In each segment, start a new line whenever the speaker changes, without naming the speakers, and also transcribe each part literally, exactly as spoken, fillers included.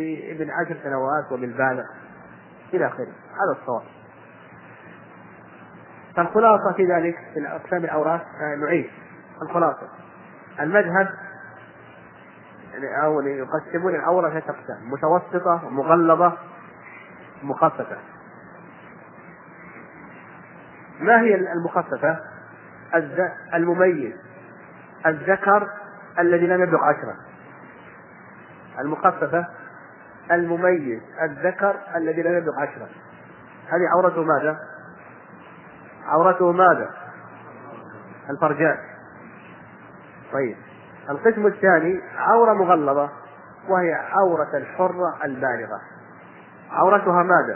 وبابن عشر سنوات وبالبالغ إلى آخره. هذا الصواب. فالخلاصة في ذلك في أقسام العورات نوعين. الخلاصة المذهب أو يقسمون العورة ثلاثة أقسام: متوسطة ومغلظة ومخففة. ما هي المخففة؟ المميز الذكر الذي لم يبلغ عشرة. المخففة المميز الذكر الذي لم يبلغ عشرة. هذه عورته ماذا؟ عورته ماذا؟ الفرجاء. طيب، القسم الثاني عورة مغلظة، وهي عورة الحرة البالغة. عورتها ماذا؟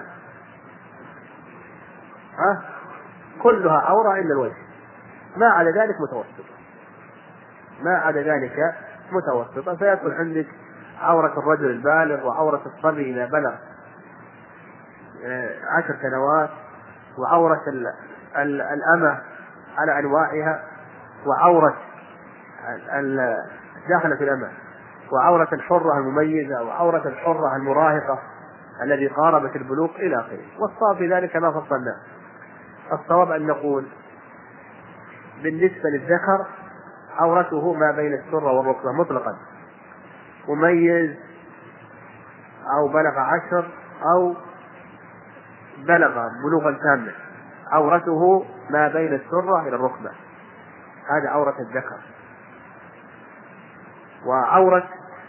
ها؟ كلها عورة إلا الوجه، ما عدا ذلك متوسطة. ما عدا ذلك متوسطة. فيكون عندك عورة الرجل البالغ، وعورة الصبي إذا بلغ عشر سنوات، وعورة الأمة على أنواعها، وعورة داخلة الأمة، وعورة الحرة المميزة، وعورة الحرة المراهقة الذي قاربت البلوغ إلى آخره. والصواب في ذلك ما فصلنا. الصواب أن نقول بالنسبة للذكر عورته ما بين السرة والركبة مطلقا، مميز أو بلغ عشر أو بلغ بلوغا تاما، عورته ما بين السرة إلى الركبة، هذا عورة الذكر. وعورة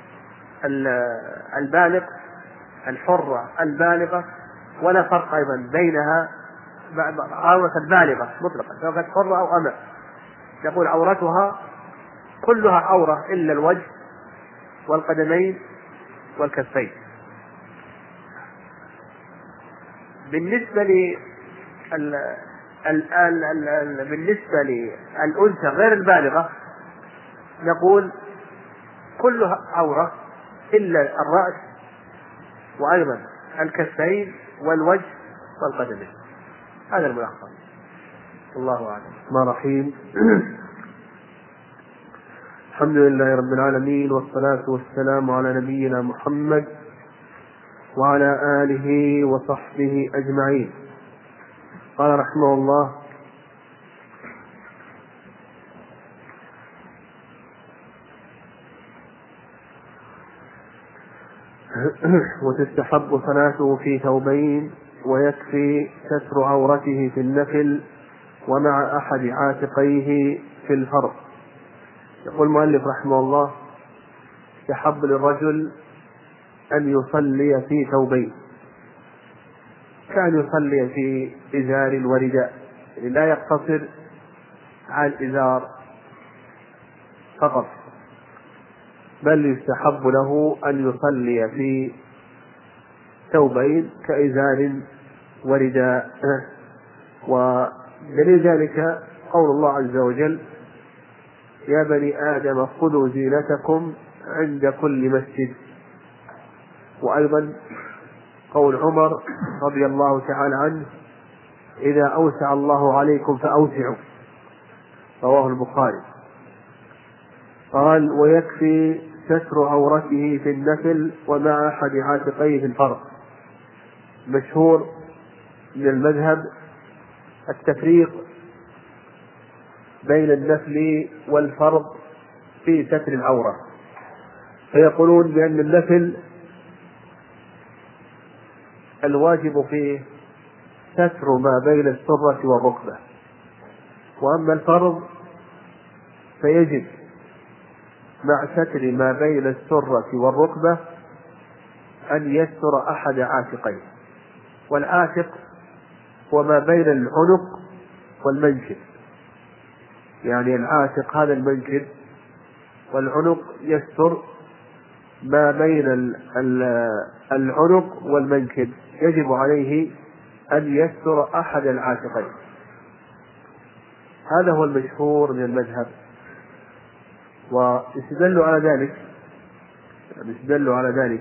البالغ الحرة البالغة ولا فرق أيضا بينها، عورة البالغة مطلقا سواء كانت حرة أو أمة، يقول عورتها كلها عورة إلا الوجه والقدمين والكفين. بالنسبة ل بالنسبة للأنثى غير البالغة نقول كلها عورة إلا الرأس، وأيضا الكفين والوجه والقدمين. هذا الملخص. الله أعلم.
الرحمن الرحيم. الحمد لله رب العالمين، والصلاة والسلام على نبينا محمد وعلى آله وصحبه أجمعين. قال رحمه الله: وتستحب صلاته في ثوبين، ويكفي ستر عورته في النفل ومع أحد عاتقيه في الفرض. يقول المؤلف رحمه الله: يستحب للرجل أن يصلي في ثوبين، كان يصلي في إزار ورداء، يعني لا يقتصر على الإزار فقط، بل يستحب له أن يصلي في ثوبين كإزار ورداء. ودليل ذلك قول الله عز وجل: يا بني آدم خذوا زينتكم عند كل مسجد. وأيضا قول عمر رضي الله تعالى عنه: إذا أوسع الله عليكم فأوسعوا، رواه البخاري. قال: ويكفي ستر عورته في النفل ومع أحد عاتقيه في الفرض. مشهور من المذهب التفريق بين النفل والفرض في ستر العورة، فيقولون بأن النفل الواجب فيه ستر ما بين السرة والركبة، وأما الفرض فيجب مع ستر ما بين السرة والركبة أن يستر أحد عاتقيه. والعاتق هو ما بين العنق والمنكب، يعني العاتق هذا المنكب، والعنق يستر ما بين العنق والمنكب، يجب عليه أن يستر أحد العاتقين. هذا هو المشهور من المذهب. ويستدل على ذلك يستدل على ذلك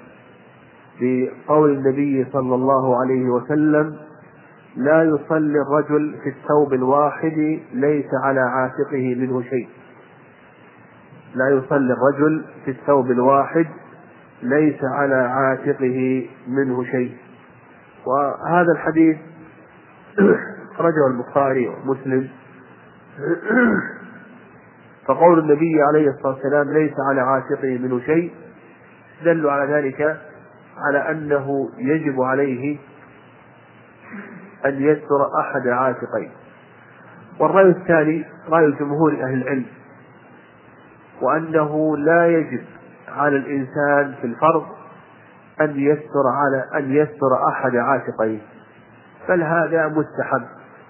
بقول النبي صلى الله عليه وسلم: لا يصلي الرجل في الثوب الواحد ليس على عاتقه منه شيء. لا يصلي الرجل في الثوب الواحد ليس على عاتقه منه شيء. وهذا الحديث أخرجه البخاري ومسلم. فقول النبي عليه الصلاة والسلام ليس على عاتقه منه شيء دل على ذلك، على أنه يجب عليه أن يستر أحد عاتقيه. والرأي الثاني رأي جمهور أهل العلم، وأنه لا يجب على الإنسان في الفرض أن يستر على أن يستر أحد عاتقيه، بل هذا مستحب،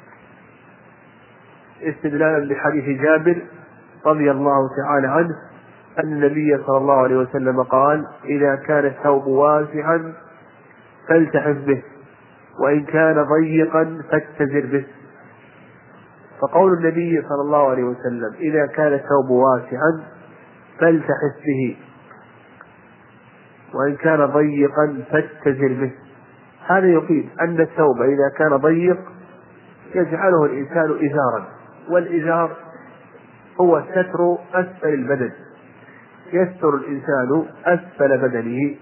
استدلالا بحديث جابر رضي الله تعالى عنه أن النبي صلى الله عليه وسلم قال: إذا كان الثوب واسعا فالتحف به، وإن كان ضيقا فاتزر به. فقول النبي صلى الله عليه وسلم إذا كان الثوب واسعا فالتحف به، وإن كان ضيقا فاتزر به، هذا يقيم أن الثوب إذا كان ضيق يجعله الإنسان إزارا، والإزار هو ستر أسفل البدن، يستر الإنسان أسفل بدنه،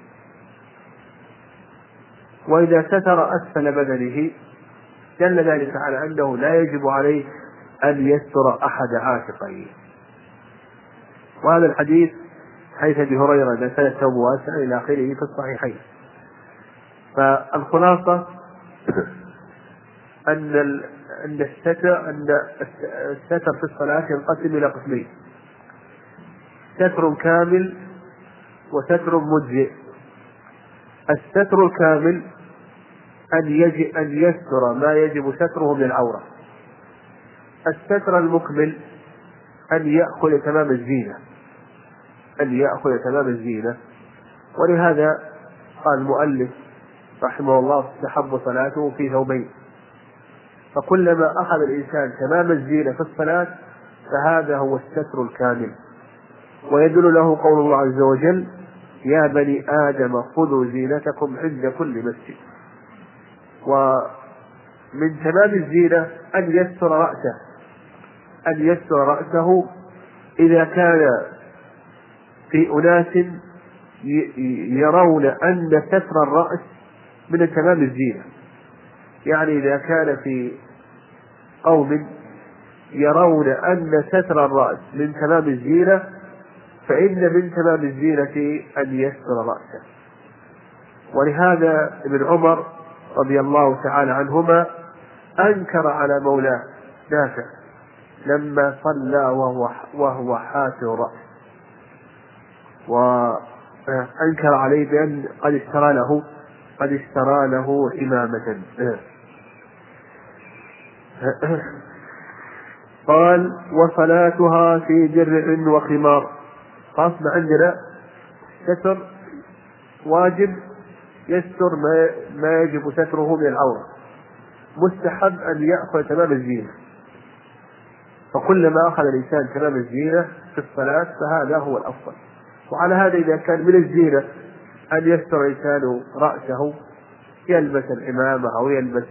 وإذا ستر أسفل بدنه دل ذلك على أنه لا يجب عليه أن يستر أحد عاتقيه. وهذا الحديث حيث أبي هريرة إذا كان الثوب واسعا إلى آخره في الصحيحين. فالخلاصة أن أن الستر أن الستر في الصلاة ينقسم إلى قسمين: ستر كامل وستر مجزئ. الستر الكامل أن يجب أن يستر ما يجب ستره من العورة. الستر المكمل أن يأخذ تمام الزينة، أن يأخذ تمام الزينة. ولهذا قال المؤلف رحمه الله: تستحب صلاته في ثوبين. فكلما أخذ الإنسان تمام الزينة في الصلاة فهذا هو الستر الكامل. ويدل له قول الله عز وجل: يا بني آدم خذوا زينتكم عند كل مسجد. ومن تمام الزينة أن يستر رأسه، أن يستر رأسه إذا كان في أناس يرون أن ستر الرأس من تمام الزينة. يعني إذا كان في قوم يرون أن ستر الرأس من تمام الزينة فإن من تمام الزينة أن يستر رأسه. ولهذا ابن عمر رضي الله تعالى عنهما أنكر على مولاه نافع لما صلى وهو, وهو حافي رأس، وأنكر عليه بأن قد اشترى له قد اشترى له إمامة. قال: وصلاتها في درع وخمار. فأصبح عندنا ستر واجب يستر ما, ما يجب ستره من العورة، مستحب أن يأخذ تمام الزينة. فكلما أخذ الإنسان تمام الزينة في الصلاة فهذا هو الأفضل. وعلى هذا إذا كان من الزينة أن يستر الإنسان رأسه، يلبس العمامة أو يلبس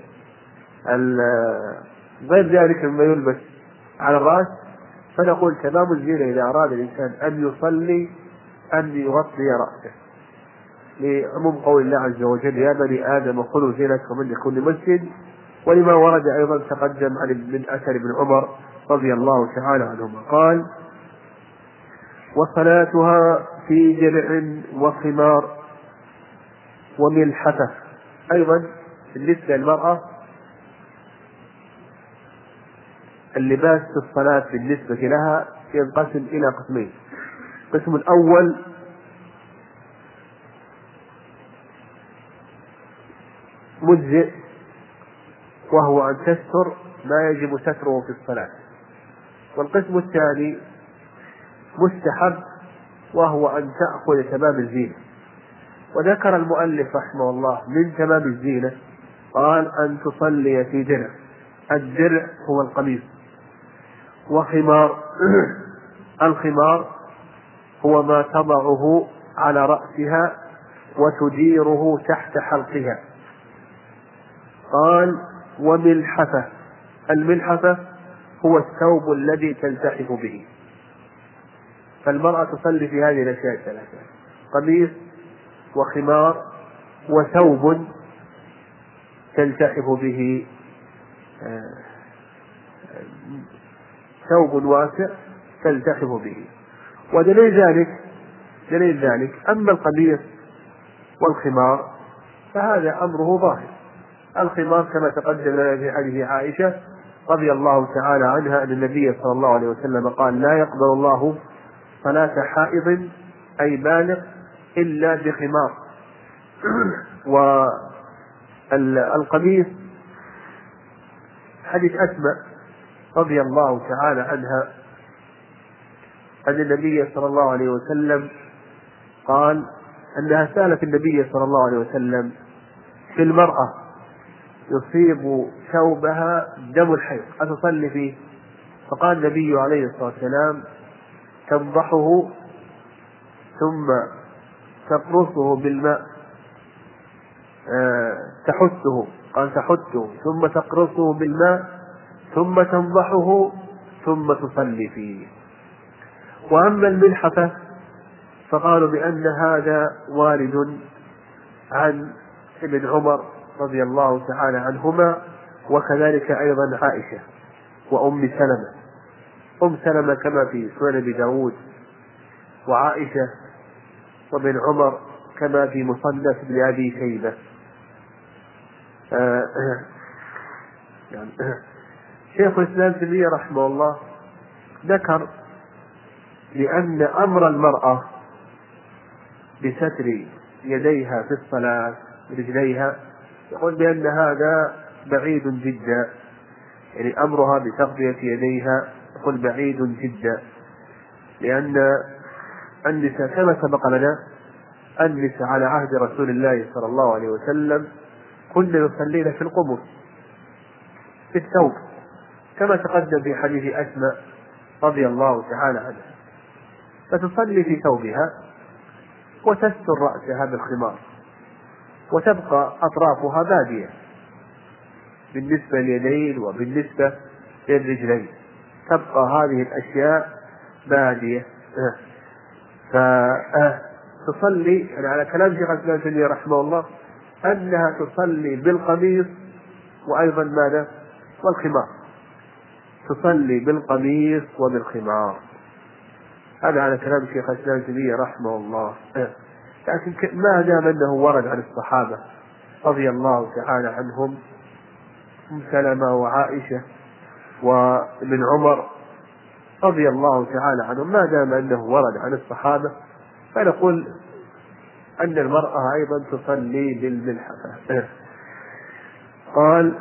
غير ذلك مما يلبس على الرأس، فنقول تمام الزينة إذا أراد الإنسان أن يصلي أن يغطي رأسه، لعموم قول الله عز وجل: يا بني آدم خذوا زينتكم عند كل مسجد. ولما ورد أيضا تقدم من أثر ابن عمر رضي الله تعالى عنهما قال: وصلاتها في جرع وخمار وملحفة. أيضا بالنسبة للمرأة اللباس في الصلاة بالنسبة لها ينقسم إلى قسمين: القسم الأول مجزئ، وهو أن تستر ما يجب ستره في الصلاة. والقسم الثاني مستحب، وهو أن تأخذ تمام الزينة. وذكر المؤلف رحمه الله من تمام الزينة قال: أن تصلي في درع. الدرع هو القميص. وخمار الخمار هو ما تضعه على رأسها وتديره تحت حلقها. قال: وملحفة. الملحفة هو الثوب الذي تلتحف به. فالمرأة تصلي في هذه الأشياء الثلاثة: قميص وخمار وثوب تلتحف به، ثوب واسع تلتحف به. ودليل ذلك دليل ذلك أما القميص والخمار فهذا أمره ظاهر. الخمار كما تقدم لنا في حديث عائشة رضي الله تعالى عنها أن النبي صلى الله عليه وسلم قال: لا يقبل الله صلاة حائض أي بالغ إلا بخمار. والقميص حديث أسماء رضي الله تعالى عنها أن النبي صلى الله عليه وسلم قال أنها سألت النبي صلى الله عليه وسلم في المرأة يصيب ثوبها دم الحيض أتصلي فيه؟ فقال النبي عليه الصلاة والسلام: تنضحه ثم تقرصه بالماء، أه تحثه قال تحثه ثم تقرصه بالماء ثم تنضحه ثم تصلي فيه. وأما الملحفة فقالوا بأن هذا وارد عن ابن عمر رضي الله تعالى عنهما، وكذلك أيضا عائشة وأم سلمة أم سلمة كما في سنن أبي داود، وعائشة وابن عمر كما في مصنف ابن أبي شيبة. آه يعني شيخ الإسلام ابن تيمية رحمه الله ذكر لأن أمر المرأة بستر يديها في الصلاة برجليها يقول بأن هذا بعيد جدا، يعني أمرها بتغطية يديها يقول بعيد جدا، لأن النساء كما سبق لنا النساء على عهد رسول الله صلى الله عليه وسلم كن يصلين في القبور في الثوب كما تقدم في حديث أسماء رضي الله تعالى عنها، فتصلي في ثوبها وتستر رأسها بالخمار وتبقى أطرافها بادية بالنسبة لليدين وبالنسبة للرجلين، تبقى هذه الأشياء بادية. فتصلي يعني على كلام شيخ الإسلام ابن تيمية رحمه الله أنها تصلي بالقميص وأيضا ماذا؟ والخمار، تصلي بالقميص وبالخمار. هذا على كلام شيخ الإسلام ابن تيمية رحمه الله. لكن ما دام أنه ورد عن الصحابة رضي الله تعالى عنهم أم سلمة وعائشة وابن عمر رضي الله تعالى عنهم، ما دام أنه ورد عن الصحابة فنقول أن المرأة أيضا تصلي بالملحفة. قال: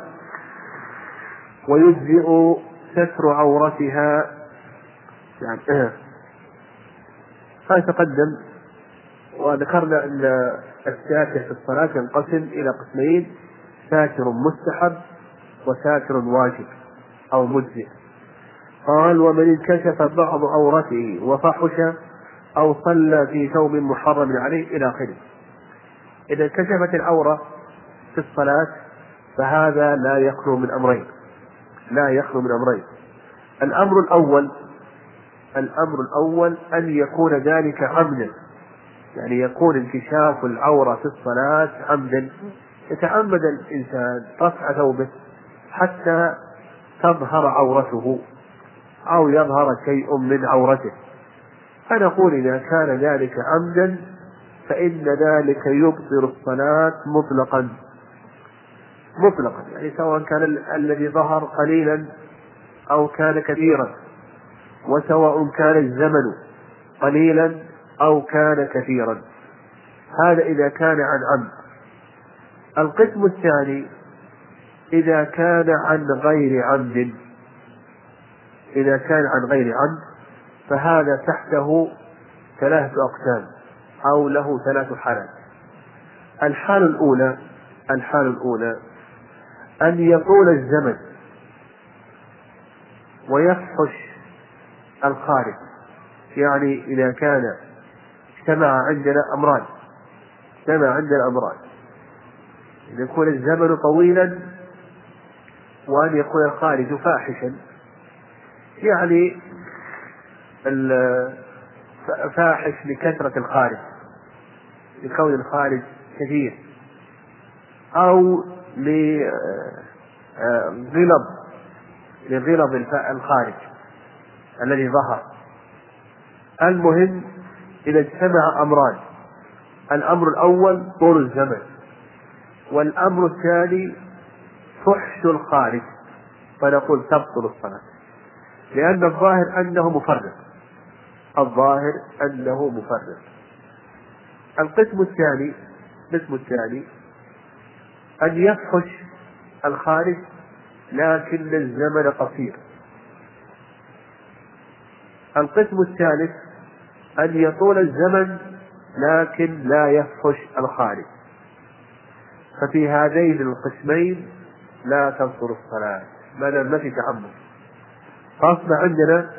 ويجزئ ستر عورتها، يعني هذا تقدم وذكرنا أن الساتر في الصلاة ينقسم إلى قسمين: ساتر مستحب وساتر واجب أو مجزئ. قال: ومن انكشف بعض عورته وفحش أو صلى في ثوب محرم عليه إلى آخره. إذا انكشفت العورة في الصلاة فهذا لا يخلو من أمرين لا يخلو من أمرين الأمر الأول الأمر الأول أن يكون ذلك عمدا، يعني يكون انكشاف العورة في الصلاة عمدا، يتعمد الإنسان رفع ثوبه حتى تظهر عورته أو يظهر شيء من عورته، فنقول إذا كان ذلك عمدا فإن ذلك يبطل الصلاة مطلقا مطلقا يعني سواء كان الذي ظهر قليلا أو كان كثيرا، وسواء كان الزمن قليلا أو كان كثيرا. هذا إذا كان عن عمد. القسم الثاني إذا كان عن غير عمد إذا كان عن غير عمد فهذا تحته ثلاثة أقسام أو له ثلاث حالات. الحالة الأولى الحالة الأولى أن يطول الزمن ويفحش الخارج، يعني إذا كان اجتمع عندنا أمران اجتمع عندنا أمران أن يكون الزمن طويلا وأن يكون الخارج فاحشا، يعني فاحش لكثرة الخارج، لكون الخارج كثير، أو لغلظ لغلظ الخارج الذي ظهر. المهم إذا اجتمع أمران: الأمر الأول طول الزمن، والأمر الثاني فحش الخارج، فنقول تبطل الصلاة، لأن الظاهر أنه مفرط الظاهر أنه مفرط. القسم الثاني القسم الثاني أن يفحش الخارج لكن الزمن قصير. القسم الثالث أن يطول الزمن لكن لا يفحش الخارج. ففي هذين القسمين لا تبطل الصلاة ما دام ما في تعمد. فأصبح عندنا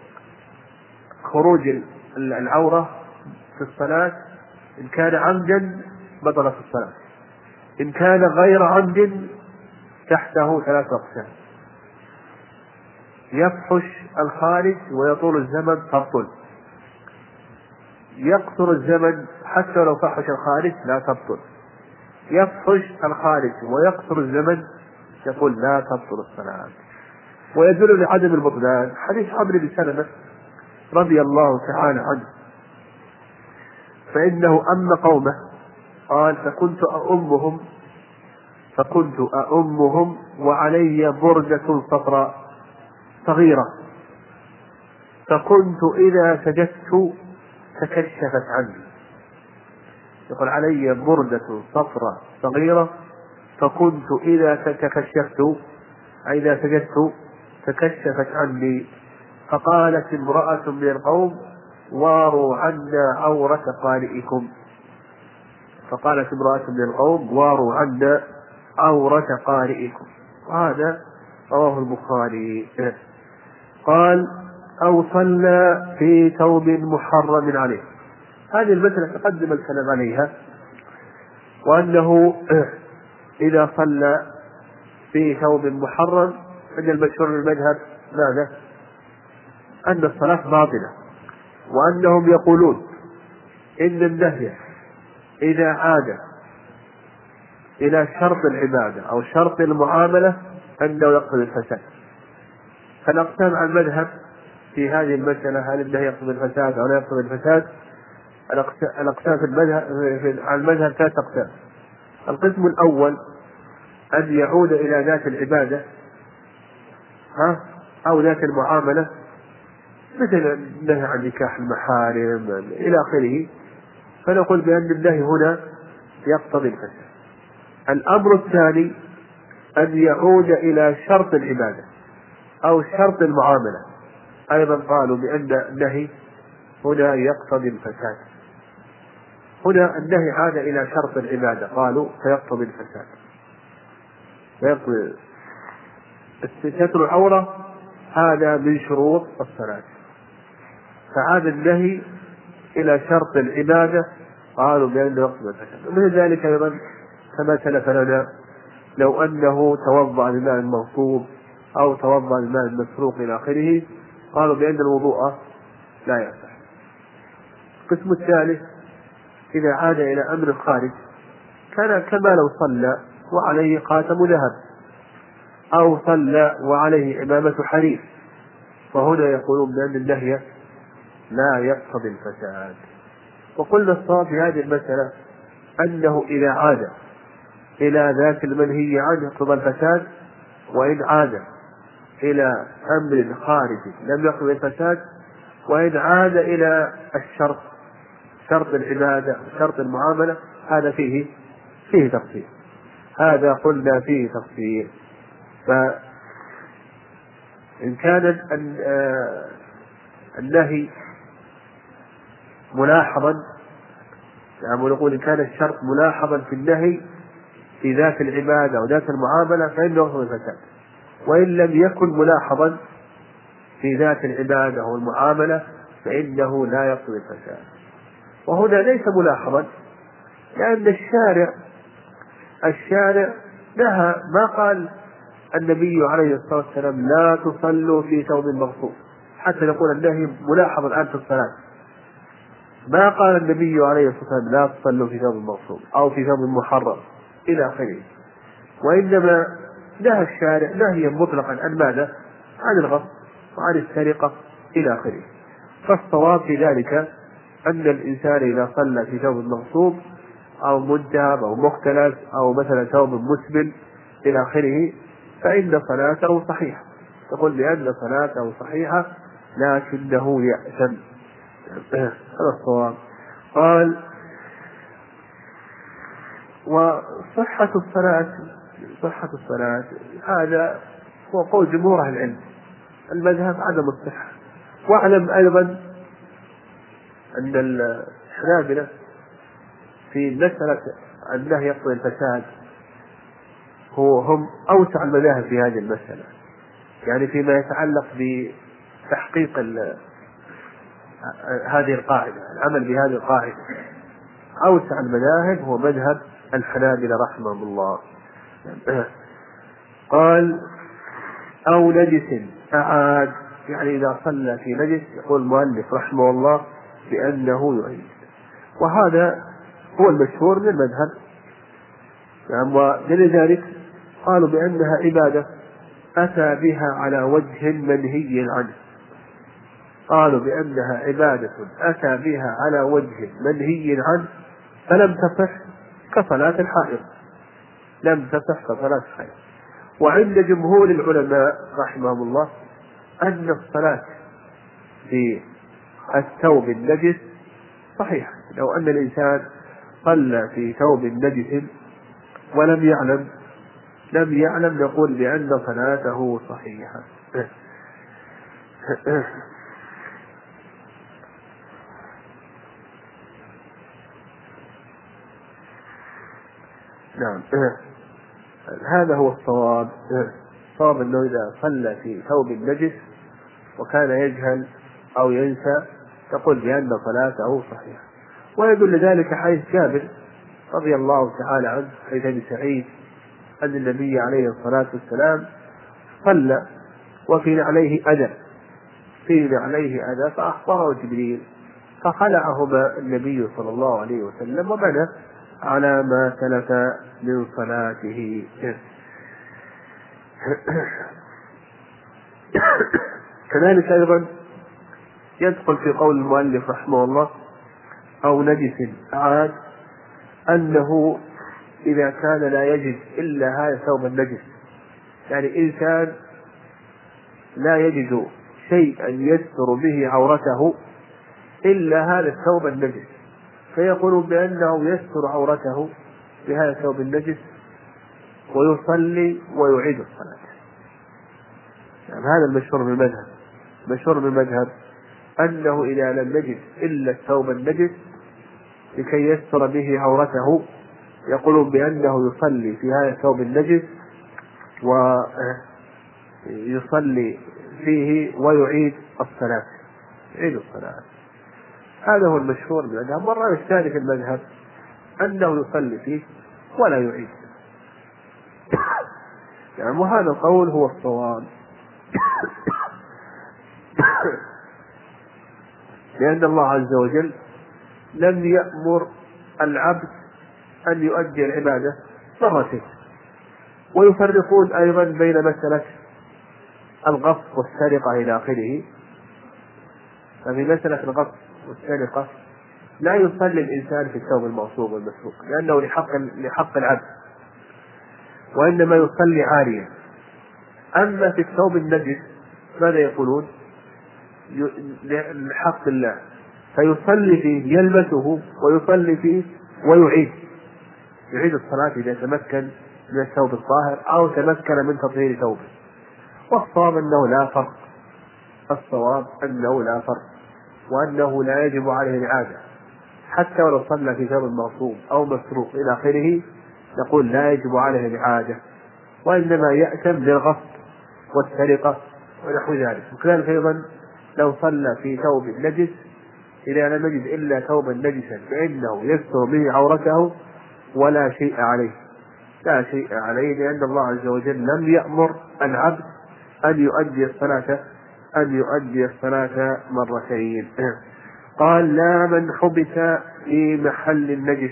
خروج العورة في الصلاة إن كان عمدا بطلت الصلاة، إن كان غير عمد تحته ثلاث أقسام: يفحش الخارج ويطول الزمن تبطل، يقصر الزمن حتى لو فحش الخارج لا تبطل، يفحش الخارج ويقصر الزمن يقول لا تبطل الصلاة. ويدل لعدم البطلان حديث عمرو بن سلمة رضي الله تعالى عنه، فإنه أم قومه قال: فكنت أؤمهم فكنت أؤمهم وعلي بردة صفراء صغيرة، فكنت إذا سجدت تكشفت عني. يقول: علي بردة صفراء صغيرة فكنت إذا تكشفت أي إذا سجدت تكشفت عني. فقالت امرأة من القوم: واروا عنا عورة قارئكم. فقالت امرأة من القوم: واروا عنا عورة قارئكم. وهذا رواه البخاري. قال: أو صلى في ثوب محرم عليه. هذه المسألة تقدم الكلام عليها، وأنه إذا صلى في ثوب محرم عند المشهور المذهب ماذا؟ أن الصلاة باطلة، وأنهم يقولون إن النهي إذا عاد إلى شرط العبادة أو شرط المعاملة أنه يقتضي الفساد. فالأقسام على المذهب في هذه المسألة: هل النهي يقتضي الفساد أو لا يقتضي الفساد؟ الأقسام في المذهب على المذهب ثلاث أقسام. القسم الأول أن يعود إلى ذات العبادة ها أو ذات المعاملة، مثل النهي عن نكاح المحارم إلى آخره، فنقول بأن النهي هنا يقتضي الفساد. الأمر الثاني أن يعود إلى شرط العبادة أو شرط المعاملة، أيضا قالوا بأن النهي هنا يقتضي الفساد. هنا النهي عاد إلى شرط العبادة قالوا فيقتضي الفساد، فيقتضي ستر العورة هذا من شروط الصلاة، فعاد النهي إلى شرط العبادة قالوا بأنه يقتضي الفساد. ومن ذلك أيضا كما سلف لنا لو أنه توضأ بماء مغصوب أو توضأ بماء مسروق إلى آخره، قالوا بأن الوضوء لا يصح. القسم الثالث إذا عاد إلى أمر الخارج كان كما لو صلى وعليه خاتم ذهب أو صلى وعليه عمامة حرير، فهنا يقولون بأن النهي لا يقتضي الفساد. وقلنا الصواب في هذه المسألة أنه إذا عاد إلى ذات المنهي عنه يقتضي الفساد، وإن عاد إلى أمر خارج لم يقتضي الفساد، وإن عاد إلى الشرط شرط العبادة شرط المعاملة هذا فيه فيه تفصيل، هذا قلنا فيه تفصيل. فإن كان النهي ملاحظا، يعني نقول إن كان الشرط ملاحظا في النهي في ذات العبادة أو ذات المعاملة فإنه يقتضي الفساد، وإن لم يكن ملاحظا في ذات العبادة أو المعاملة فإنه لا يقتضي الفساد. وهنا ليس ملاحظا، لأن الشارع الشارع نهى، ما قال النبي عليه الصلاة والسلام لا تصلوا في ثوب مغصوب حتى نقول النهي ملاحظ الآن في الصلاة، ما قال النبي عليه الصلاة والسلام لا تصلوا في ثوب مغصوب أو في ثوب محرم إلى آخره، وإنما نهى الشارع نهيا مطلقا عن ماذا؟ عن الغصب وعن السرقة إلى آخره. فالصواب في ذلك أن الإنسان إذا صلى في ثوب مغصوب أو منتهب أو مختلس أو مثلا ثوب مسبل إلى آخره فإن صلاته صحيحة، تقول بأن صلاته صحيحة لكنه يأثم. هذا الصواب. قال وصحة الصلاة صحة الصلاة هذا هو قول جمهور أهل العلم، المذهب عدم الصحة. واعلم أيضا أن الحنابلة في مسألة النهي يقتضي الفساد هو هم أوسع المذاهب في هذه المسألة، يعني فيما يتعلق بتحقيق هذه القاعدة، العمل بهذه القاعدة أوسع المذاهب هو مذهب الحنابلة رحمهم الله. قال أو نجس أعاد، يعني إذا صلى في نجس يقول المؤلف رحمه الله بأنه يعيد، وهذا هو المشهور من المذهب. يعني ولذلك قالوا بأنها عبادة أتى بها على وجه منهي عنه، قالوا بأنها عبادة أتى بها على وجه منهي عنه فلم تصح كصلاة الحائض، لم تصح كصلاة الحائض. وعند جمهور العلماء رحمهم الله أن الصلاة في الثوب النجس صحيحة. لو أن الإنسان صلى في ثوب نجس ولم يعلم لم يعلم نقول بأن صلاته صحيحة. نعم هذا هو الصواب. الصواب أنه إذا صلى في ثوب نجس وكان يجهل أو ينسى تقول بأن صلاته صحيحة. ويدل ذلك حديث جابر رضي الله تعالى عنه حديث أبي سعيد أن النبي عليه الصلاة والسلام صلى وفي عليه أذى في عليه أذى فأخبره جبريل فخلعهما النبي صلى الله عليه وسلم وبنى على ما سلف من صلاته. كذلك أيضا يدخل في قول المؤلف رحمه الله أو نجس أعاد أنه إذا كان لا يجد إلا هذا الثوب النجس، يعني إنسان لا يجد شيئا يستر به عورته إلا هذا الثوب النجس فيقول بأنه يستر عورته بهذا الثوب النجس ويصلي ويعيد الصلاة. يعني هذا المشهور بالمذهب مشهور بالمذهب أنه إذا لم يجد إلا الثوب النجس لكي يستر به عورته يقولون بأنه يصلي في هذا الثوب النجس ويصلي فيه ويعيد الصلاة يعيد الصلاة. هذا هو المشهور بالمذهب. والرأي الثاني في المذهب أنه يصلي فيه ولا يعيد، يعني وهذا القول هو الصواب. لأن الله عز وجل لم يأمر العبد أن يؤدي العبادة مرتين. ويفرقون أيضا بين مسألة الغصب والسرقة إلى آخره. ففي مسألة الغصب والسرقة لا يصلي الإنسان في الثوب المغصوب والمسروق لأنه لحق, لحق العبد، وإنما يصلي عاريا. أما في الثوب النجس ماذا يقولون؟ لحق الله فيصلي فيه يلبسه ويصلي فيه ويعيد يعيد الصلاة إذا تمكن من الثوب الطاهر أو تمكن من تطهير ثوبه. والصواب أنه لا فرق الصواب أنه لا فرق وأنه لا يجب عليه الإعادة حتى ولو صلى في ثوب مغصوب أو مسروق إلى آخره نقول لا يجب عليه الإعادة، وإنما يأتم للغصب والسرقة ونحو ذلك. وكذلك أيضا لو صلى في ثوب نجس إذا لم يجد إلا ثوبا نجسا فإنه يستر به عورته ولا شيء عليه لا شيء عليه لأن الله عز وجل لم يأمر العبد أن يؤدي الصلاة أن يؤدي الصلاة مرتين. قال لا من حبس في محل النجس،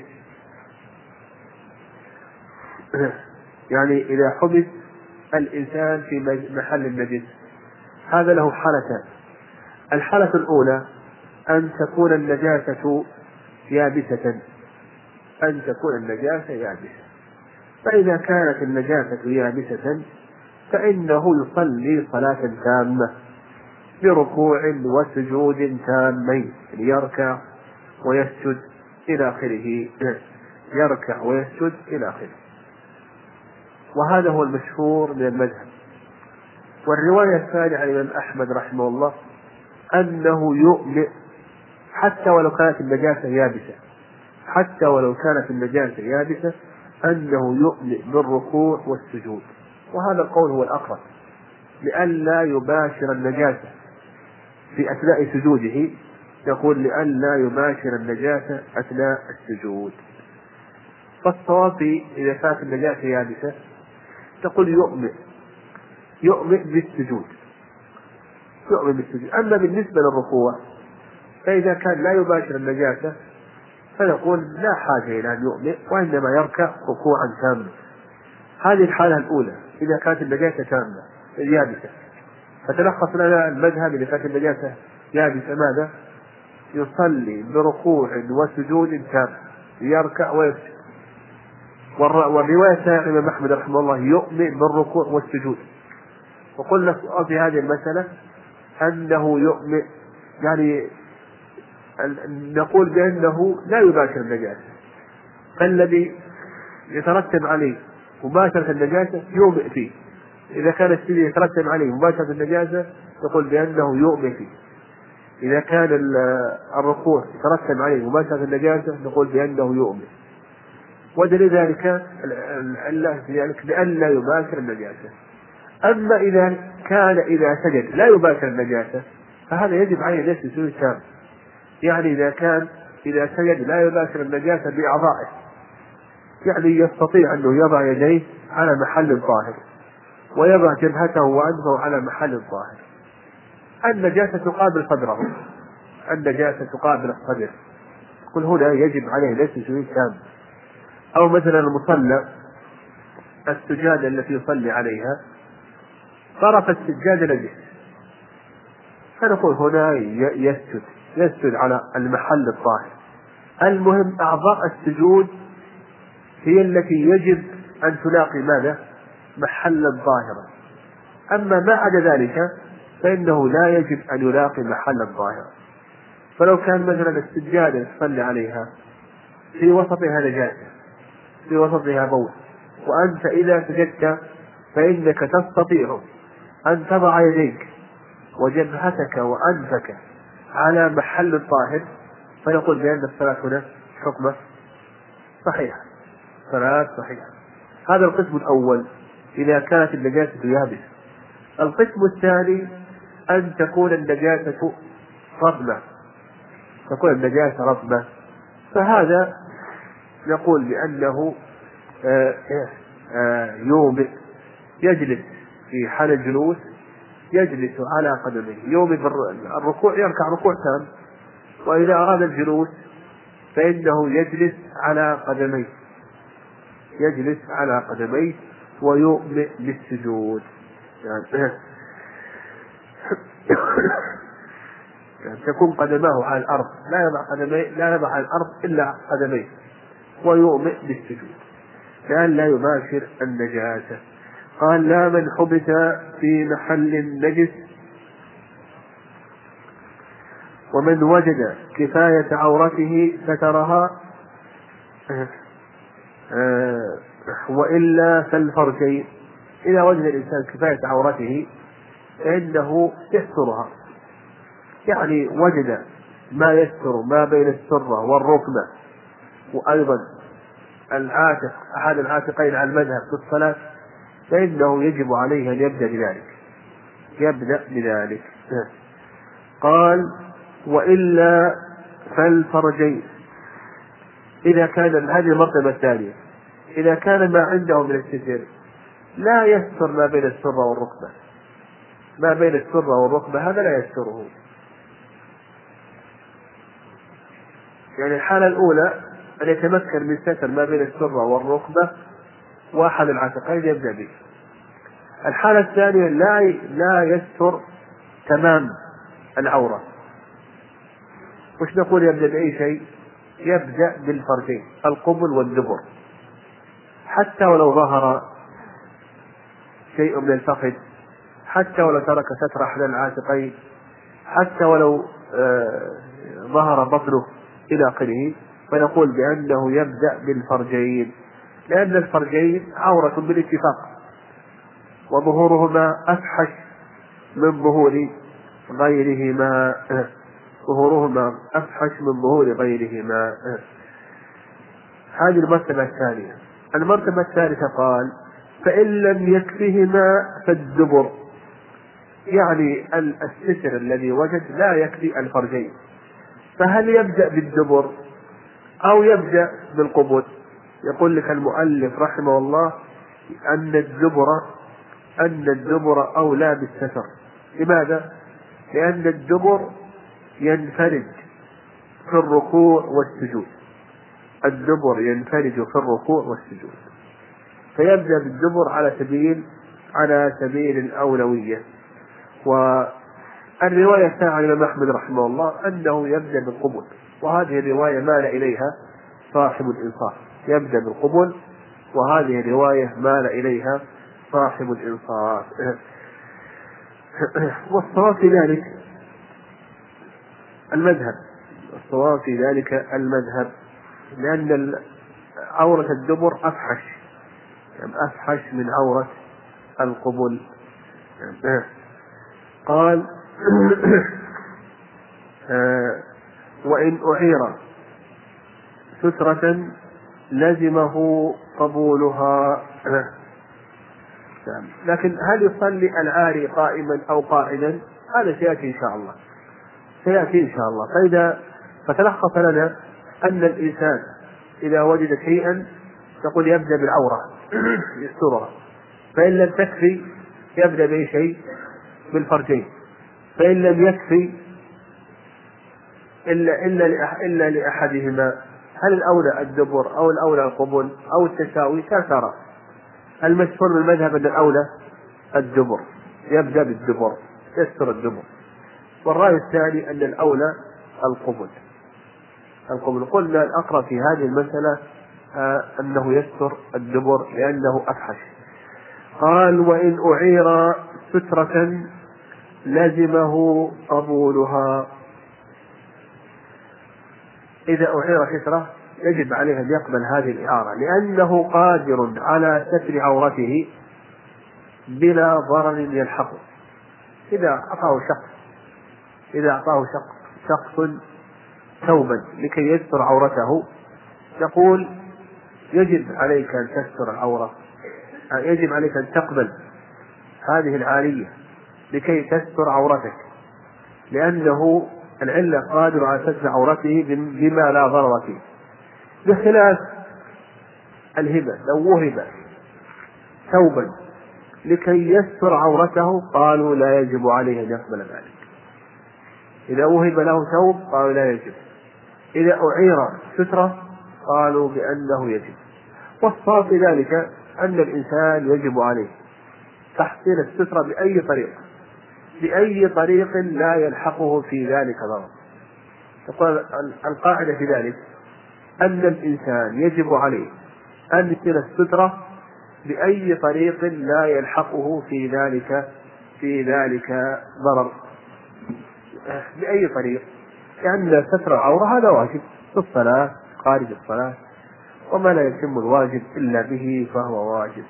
يعني إذا حبس الإنسان في محل النجس هذا له حالتان. الحالة الأولى أن تكون النجاسة يابسة، أن تكون النجاسة يابسة، فإذا كانت النجاسة يابسة فإنه يصلي صلاة تامة بركوع وسجود تامين، يركع ويسجد إلى آخره، يركع ويسجد إلى آخره. وهذا هو المشهور من المذهب. والرواية الثانية عن الإمام أحمد رحمه الله أنه يؤمئ حتى ولو كانت النجاسة يابسة، حتى ولو كانت النجاسة يابسة أنه يؤمئ بالركوع والسجود. وهذا القول هو الأقرب، لئلا يباشر النجاسة في أثناء سجوده، يقول لئلا يباشر النجاسة أثناء السجود. فالصواب إذا كانت النجاسة يابسة تقول يؤمئ يؤمئ بالسجود، يؤمئ بالسجود. أما بالنسبة للركوع فإذا كان لا يباشر النجاسة فنقول لا حاجة إلى أن يؤمئ، وإنما يركع ركوعا تاما. هذه الحالة الأولى إذا كانت النجاسة تامة يابسة. فتلخص لنا المذهب إذا كانت النجاسة يابسة ماذا؟ يصلي بركوع وسجود تام، يركع ويسجد. والرواية الثانية عن الإمام أحمد رحمه الله يؤمئ بالركوع والسجود. وقلنا في هذه المسألة أنه يؤمئ يعني نقول بأنه لا يباشر النجاسة، فالذي يترتب عليه مباشرة النجاسة يؤمئ فيه. إذا كان السجود يترتب عليه مباشرة النجاسة نقول بأنه يؤمئ فيه. إذا كان الركوع يترتب عليه مباشرة النجاسة نقول بأنه يؤمئ. ودليل ذلك العلة في ذلك لئلا يباشر النجاسة. أما إذا كان إذا سجد لا يباشر النجاسة فهذا يجب عليه ليس سجود تام. يعني إذا كان إذا سجد لا يباشر النجاسة بأعضائه، يعني يستطيع أنه يضع يديه على محل الظاهر ويضع جبهته وأنفه على محل الظاهر، النجاسة تقابل صدره، النجاسة تقابل الصدر، كل هنا يجب عليه ليس سجود تام. أو مثلا المصلى السجادة التي يصلي عليها طرف السجادة نجس، فنقول هنا يسجد يسجد على المحل الظاهر. المهم أعضاء السجود هي التي يجب أن تلاقي ماذا؟ محل الظاهر. أما ما عدا ذلك فإنه لا يجب أن يلاقي محل الظاهر. فلو كان مثلا السجادة تصلي عليها في وسطها نجاسة، في وسطها بول، وأنت إذا سجدت فإنك تستطيع أن تضع يديك وجبهتك وأنفك على محل الظاهر، فنقول بأن الصلاة هنا حكمة صحيحة، صلاة صحيحة. هذا القسم الأول إذا كانت النجاسة يابسة. القسم الثاني أن تكون النجاسة رطبة، تكون النجاسة رطبة، فهذا نقول بأنه يومئ، يجلس في حال الجلوس يجلس على قدميه، يومئ بالركوع يركع ركوع تام، وإذا أراد الجلوس فإنه يجلس على قدميه، يجلس على قدميه ويؤمئ بالسجود، يعني يعني تكون قدماه على الأرض، لا يضع قدميه لا يضع على الأرض إلا قدميه، ويؤمئ بالسجود لأن لا يباشر النجاسة. قال لا من حبس في محل النجس ومن وجد كفاية عورته سترها وإلا فالفرجين. إذا وجد الإنسان كفاية عورته فإنه يسترها، يعني وجد ما يستر ما بين السرة والركبة وأيضا العاتق أحد العاتقين على المذهب في الصلاة، فإنه يجب عليه أن يبدأ بذلك يبدأ بذلك قال وإلا فالفرجين. إذا كان هذه المرتبة الثانية، إذا كان ما عنده من الستر لا يستر ما بين السرة والركبة، ما بين السرة والركبة هذا لا يستره، يعني الحالة الأولى أن يتمكن من ستر ما بين السرة والركبة وأحد العاتقين يبدأ به. الحالة الثانية لا لا يستر تمام العورة، وش نقول؟ يبدأ بأي شيء؟ يبدأ بالفرجين القبل والدبر، حتى ولو ظهر شيء من الفخذ، حتى ولو ترك ستر أحد العاتقين، حتى ولو آه ظهر بطنه إلى آخره، فنقول بأنه يبدأ بالفرجين، لأن الفرجين عورة بالاتفاق، وظهورهما أفحش من ظهور غيرهما ظهورهما أفحش من ظهور غيرهما. هذه المرتبة الثانية. المرتبة الثالثة قال: فإن لم يكفهما فالدبر، يعني الستر الذي وجد لا يكفي الفرجين، فهل يبدأ بالدبر أو يبدأ بالقبل؟ يقول لك المؤلف رحمه الله أن الدبر أن الدبر أولى بالستر. لماذا؟ لأن الدبر ينفرج في الركوع والسجود، الدبر ينفرج في الركوع والسجود، فيبدأ بالدبر على سبيل على سبيل الأولوية. والرواية الثانية عن الإمام أحمد رحمه الله أنه يبدأ بالقبل، وهذه الرواية مال إليها صاحب الإنصاف، يبدأ بالقبل، وهذه الرواية مال إليها صاحب الإنصاف. والصواب في ذلك المذهب الصواب في ذلك المذهب لأن عورة الدبر أفحش، يعني أفحش من عورة القبل. قال: وإن أعير سترة لزمه قبولها. لكن هل يصلي العاري قائما أو قاعدا؟ هذا سيأتي إن شاء الله سيأتي إن شاء الله. فإذا فتلخص لنا أن الإنسان إذا وجد شيئا تقول يبدأ بالعورة يسترها، فإن لم تكفي يبدأ بأي شيء؟ بالفرجين، فإن لم يكفي إلا إلا إلا لأحدهما، هل الأولى الدبر أو الأولى القبل أو التساوي؟ كثر. المشهور من المذهب أن الأولى الدبر، يبدأ بالدبر يستر الدبر، والرأي الثاني أن الأولى القبل القبل قلنا الأقرب في هذه المسألة آه أنه يستر الدبر لأنه أفحش. قال: وإن أعير سترة لزمه قبولها. إذا أعير سترة يجب عليه أن يقبل هذه الإعارة، لأنه قادر على ستر عورته بلا ضرر يلحقه. إذا أعطاه شخص إذا أعطاه شخص شخص ثوبا لكي يستر عورته، يقول يجب عليك أن تستر العورة، يجب عليك أن تقبل هذه العارية لكي تستر عورتك، لأنه العلة قادر على ستر عورته بما لا ضرر فيه، بخلاف الهبة. لو وهب ثوبا لكي يستر عورته قالوا لا يجب عليه أن يقبل ذلك. إذا وهب له ثوب قالوا لا يجب، إذا أعير سترة قالوا بأنه يجب. والصواب في ذلك أن الإنسان يجب عليه تحصيل السترة بأي طريقة بأي طريق لا يلحقه في ذلك ضرر. تقول القاعدة في ذلك أن الإنسان يجب عليه أن يصل السترة بأي طريق لا يلحقه في ذلك في ذلك ضرر، بأي طريق، لأن ستر العورة هذا واجب في الصلاة خارج الصلاة، وما لا يتم الواجب إلا به فهو واجب.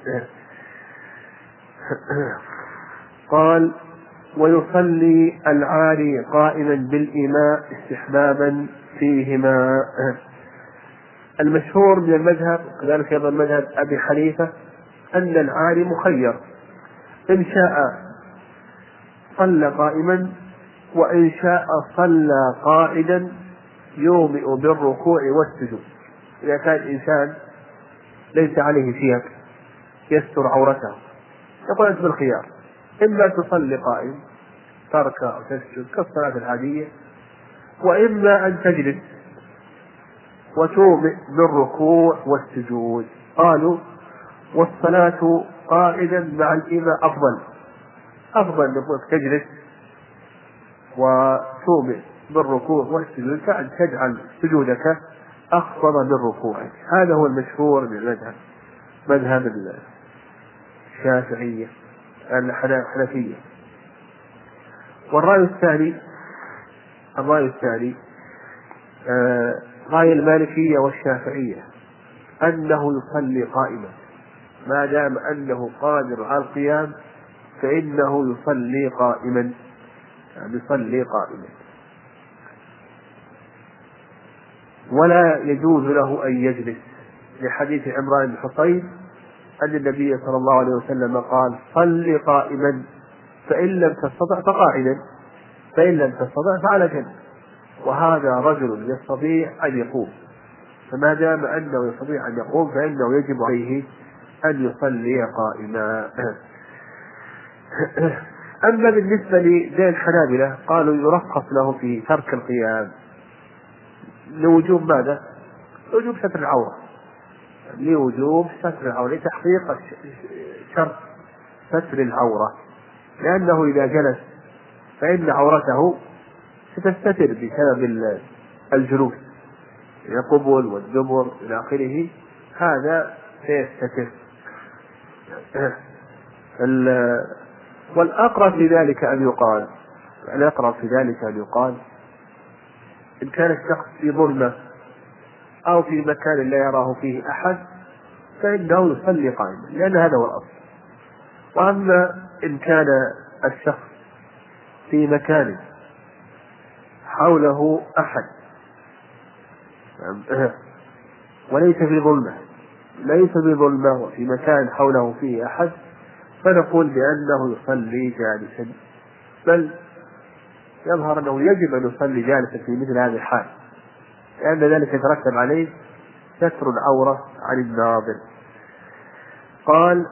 قال: ويصلي العاري قائما بالإماء استحبابا فيهما. المشهور من المذهب كذلك أيضا مذهب أبي حنيفة أن العاري مخير، إن شاء صلى قائما وإن شاء صلى قاعدا يومئ بالركوع والسجود. إذا كان الإنسان ليس عليه ثياب يستر عورته يقول أنت بالخيار، إما تصلي قائم تركع أو تسجد كالصلاة العادية، وإما أن تجلس وتومئ بالركوع والسجود. قالوا والصلاة قائدا مع الإمام أفضل، أفضل أنك تجلس وتومئ بالركوع والسجود، فأن تجعل سجودك أخفض من ركوعك. هذا هو المشهور من المذهب، مذهب الشافعية الحنفية. والرأي الثاني الرأي الثاني آه رأي المالكية والشافعية أنه يصلي قائما، ما دام أنه قادر على القيام فإنه يصلي قائما، يعني يصلي قائما، ولا يجوز له أن يجلس، لحديث عمران بن حصين أن النبي صلى الله عليه وسلم قال صل قائما فإن لم تستطع فقاعدا فإن لم تستطع فعلى جنب. وهذا رجل يستطيع أن يقوم، فما دام أنه يستطيع أن يقوم فإنه يجب عليه أن يصلي قائما. أما بالنسبة لدين الحنابلة قالوا يرخص له في ترك القيام لوجوب ماذا؟ لوجوب ستر العورة، لوجوب ستر العورة، لتحقيق شرط ستر العورة، لأنه إذا جلس فإن عورته ستستتر بسبب الجلوس، القبل والدبر إلى آخره، هذا سيستتر. والأقرب في ذلك أن يقال الأقرب في ذلك أن يقال إن كان الشخص في ظلمة أو في مكان لا يراه فيه أحد فإنه يصلي قائما، لأن هذا هو الأصل. وأما إن كان الشخص في مكان حوله أحد وليس في ظلمة ليس في ظلمة وفي مكان حوله فيه أحد فنقول بأنه يصلي جالسا، بل يظهر أنه يجب أن يصلي جالسا في مثل هذه الحال، لأن ذلك يترتب عليه ستر العورة عن الناظر. قال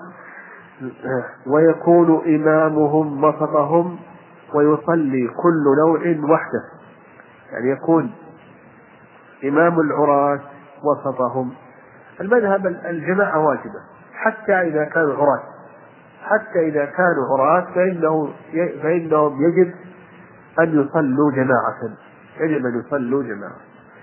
ويكون إمامهم وسطهم ويصلي كل نوع وحده، يعني يكون إمام العراة وسطهم. المذهب الجماعة واجبة حتى إذا كانوا عراة، حتى إذا كانوا عراة فإنه فإنهم يجب أن يصلوا جماعة، يجب أن يصلوا جماعة.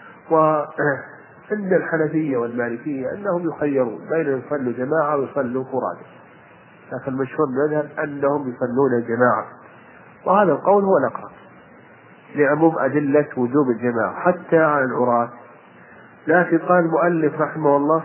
وعند الحنفية والمالكية أنهم يخيرون بين يصلوا جماعة ويصلوا فرادى، لكن المشهور المذهب أنهم يصلون جماعة، وهذا القول هو الأقرب لعموم أدلة وجوب الجماعة حتى على العراة. لكن قال المؤلف رحمه الله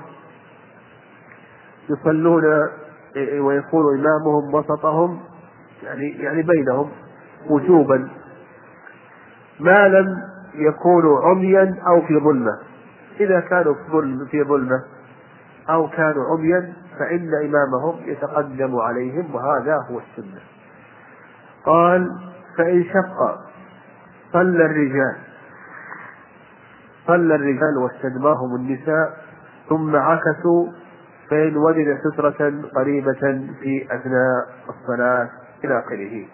يصلون ويكون إمامهم وسطهم، يعني يعني بينهم وجوبا ما لم يكونوا عميا أو في ظلمة. إذا كانوا في ظلمة أو كانوا عميا فإن إمامهم يتقدم عليهم، وهذا هو السنة. قال فإن شق صلى الرجال صلى الرجال واستدباهم النساء ثم عكسوا فإن وجد سترة قريبة في أثناء الصلاة إلى آخره.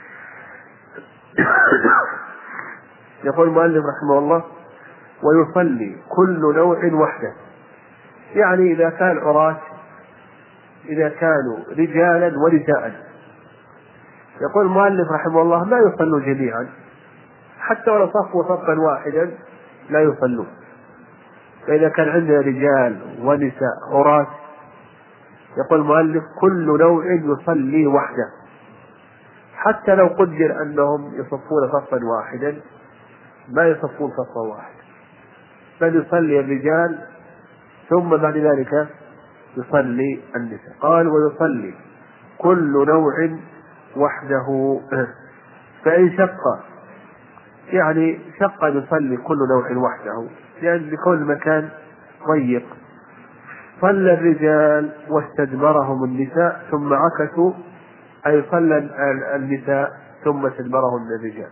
يقول المؤلف رحمه الله ويصلي كل نوع وحده، يعني إذا كان عراة إذا كانوا رجالا ونساء. يقول المؤلف رحمه الله لا يصلوا جميعا، حتى ولو صفوا صفا واحدا لا يصلون. فإذا كان عندنا رجال ونساء عراة يقول المؤلف كل نوع يصلي وحده، حتى لو قدر أنهم يصفون صفا واحدا ما يصفون صفا واحد، بل يصلي الرجال ثم بعد ذلك يصلي النساء. قال ويصلي كل نوع وحده. فإن شق يعني شق يصلي كل نوع وحده، لأن بكل مكان ضيق. صلى الرجال واستدبرهم النساء ثم عكسوا، أي صلى النساء ثم استدبرهم الرجال.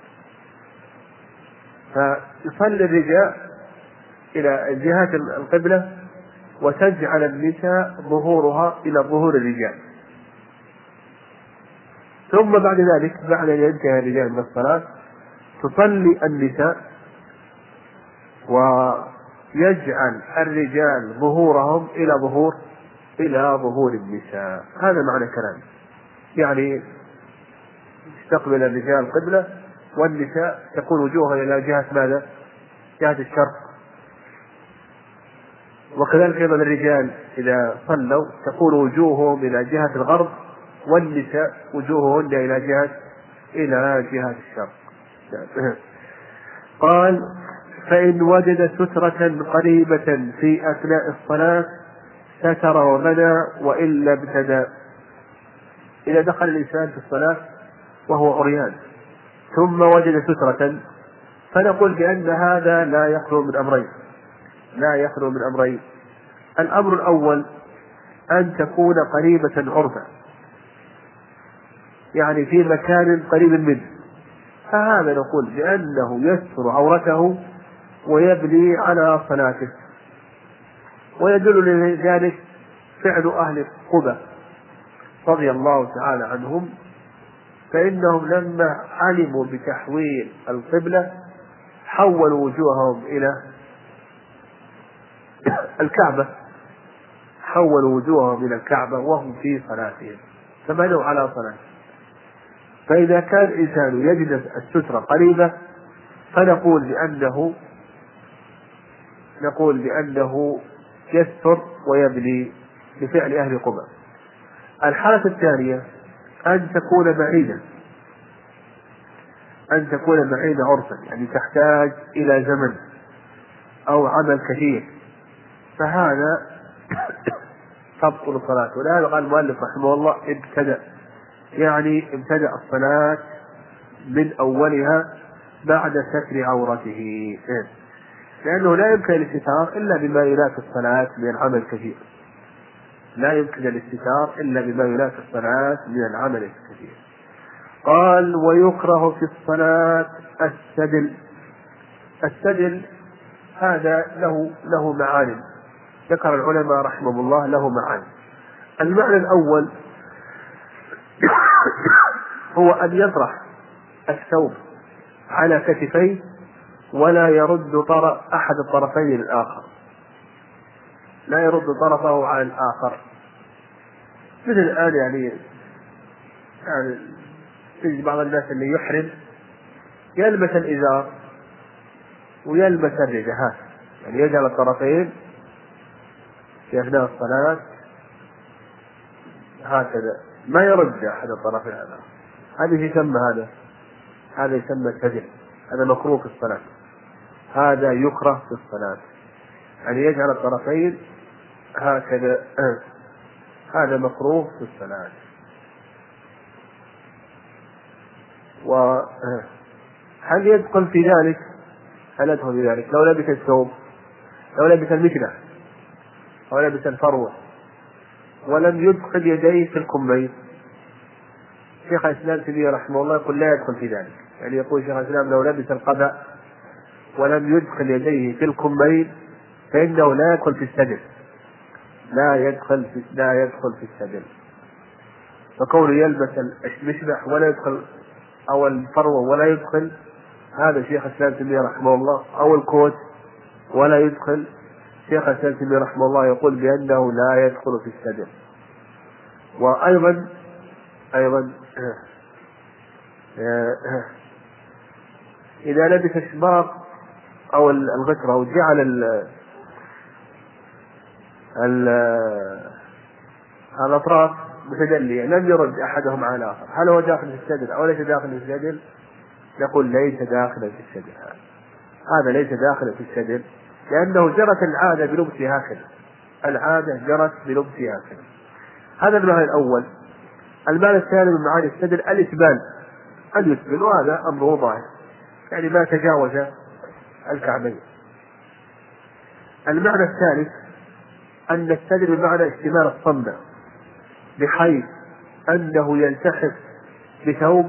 فيصلي الرجال إلى جهة القبلة وتجعل النساء ظهورها إلى ظهور الرجال، ثم بعد ذلك بعد أن ينتهي الرجال من الصلاة تصلي النساء يجعل الرجال ظهورهم إلى ظهور إلى ظهور النساء. هذا معنى كلام، يعني يستقبل الرجال قبلة والنساء تكون وجوهها إلى جهة ماذا؟ جهة الشرق. وكذلك أيضا الرجال إذا صلوا تكون وجوههم إلى جهة الغرب والنساء وجوههن إلى جهة إلى جهة الشرق. قال: فإن وجد سترة قريبة في أثناء الصلاة ستر ومنع وإلا ابتدى. إذا دخل الإنسان في الصلاة وهو عريان ثم وجد سترة فنقول بأن هذا لا يخلو من أمرين لا يخلو من أمرين الأمر الأول أن تكون قريبة عرفا، يعني في مكان قريب منه، فهذا نقول بأنه يستر عورته ويبني على صلاته. ويدل لذلك فعل أهل قبة رضي الله تعالى عنهم، فإنهم لما علموا بتحويل القبلة حولوا وجوههم إلى الكعبة حولوا وجوههم إلى الكعبة وهم في صلاتهم فبنوا على صلاته. فإذا كان الإنسان يجد السترة قريبة فنقول بأنه نقول بأنه يستر ويبني بفعل أهل قبة. الحالة الثانية أن تكون بعيدة أن تكون بعيدة عرفا، يعني تحتاج إلى زمن أو عمل كثير، فهذا تبطل الصلاة. ولهذا قال المؤلف رحمه الله ابتدأ، يعني ابتدأ الصلاة من أولها بعد ستر عورته، لأنه لا يمكن الاستتار إلا بما ينافي الصلاة من العمل الكثير لا يمكن الاستتار إلا بما ينافي الصلاة من العمل الكثير. قال: ويكره في الصلاة السدل. السدل هذا له له معاني، ذكر العلماء رحمهم الله له معاني. المعنى الأول هو أن يطرح الثوب على كتفيه ولا يرد طرف أحد الطرفين للآخر لا يرد طرفه على الآخر. مثل الآن يعني يعني تجد بعض الناس اللي يحرم يلبس الإزار ويلبس الرداء، يعني يجعل الطرفين في أثناء الصلاة هكذا ما يرد أحد الطرفين هذا. هذه يسمى هذا هذا يسمى السدل، هذا مكروه في الصلاة، هذا يكره في الصلاة، يعني يجعل الطرفين هكذا هذا مكروه في الصلاة. وهل يدخل في ذلك هل يدخل في ذلك لو لبس الثوب لو لبس المكنة أو لبس الفروة ولم يدخل يديه في الكمين؟ شيخ الإسلام تيمية رحمه الله يقول لا يدخل في ذلك، يعني يقول شيخ الإسلام لو لبس القبع ولم يدخل يديه في الكمين فإنه لا يدخل في السدل لا يدخل في لا يدخل في السدل. فكونه يلبس المشبح ولا يدخل أو الفروة ولا يدخل، هذا شيخ الإسلام تيمية رحمه الله، أو الكوت ولا يدخل، شيخ الإسلام تيمية رحمه الله يقول بأنه لا يدخل في السدل. وأيضا أيضا إذا لبس الشماغ أو الغترة وجعل ال الأطراف متدلية لم يرد أحدهم على الآخر، هل هو داخل في السدل أو ليس داخل في السدل؟ نقول ليس داخل في السدل، هذا ليس داخل في السدل لأنه جرت العادة بلبسه هكذا العادة جرت بلبسه هكذا. هذا المعنى الأول. المعنى الثاني من معاني السدل الإسبال، أن يسبل، وهذا أمره ظاهر، يعني ما تجاوز الكعبين. المعنى الثالث أن السدل بمعنى اشتمال الصمد، بحيث أنه يلتحف بثوب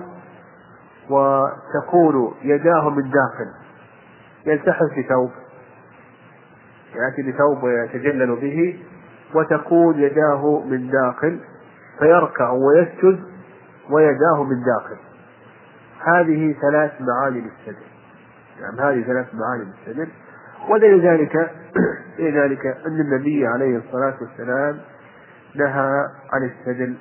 وتكون يداه من داخل، يلتحف بثوب يأتي بثوب ويتجلل به وتكون يداه من داخل فيركع ويسجد ويداه من داخل. هذه ثلاث معاني للسدل، يعني هذه ثلاث معاني للسدل. ودليل ذلك ذلك أن النبي عليه الصلاة والسلام نهى عن السدل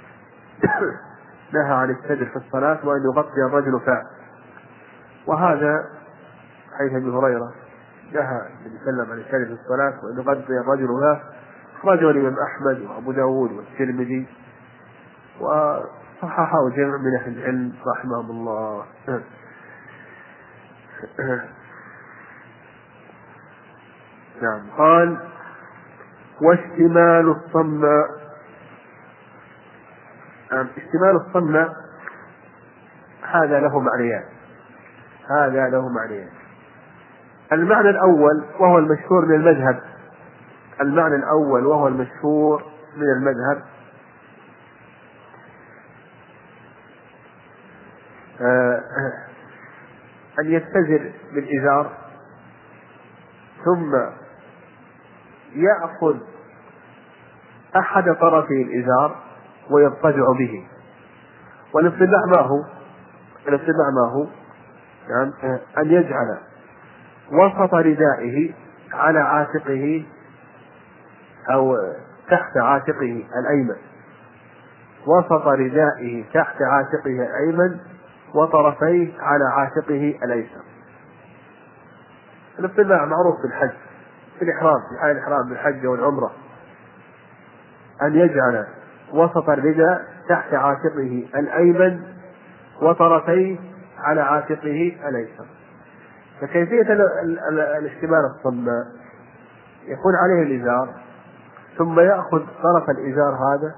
نهى عن السدل في الصلاة وأن يغطي الرجل فاه، وهذا حيث أبي هريرة نهى النبي صلى الله عليه وسلم عن السدل في الصلاة وأن يغطي الرجل فاه، أخرجه الإمام أحمد وأبو داود والترمذي وصححه جمع من أهل العلم رحمهم الله. نعم. قال واشتمال الصم. اشتمال الصم هذا له معنيان هذا له معنيان المعنى الأول وهو المشهور من المذهب المعنى الأول وهو المشهور من المذهب أن يتزر بالإزار ثم يأخذ أحد طرفي الإزار ويضطجع به، والابتداع ما هو الابتداع ما هو يعني أن يجعل وسط ردائه على عاتقه أو تحت عاتقه الأيمن وسط ردائه تحت عاتقه الأيمن وطرفيه على عاتقه الأيسر. الابتداع معروف في الحج في الإحرام في حال الإحرام بالحج والعمرة أن يجعل وسط الرداء تحت عاتقه الأيمن وطرفيه على عاتقه الأيسر. فكيفية الاشتمال الصماء يكون عليه الإزار ثم يأخذ طرف الإزار هذا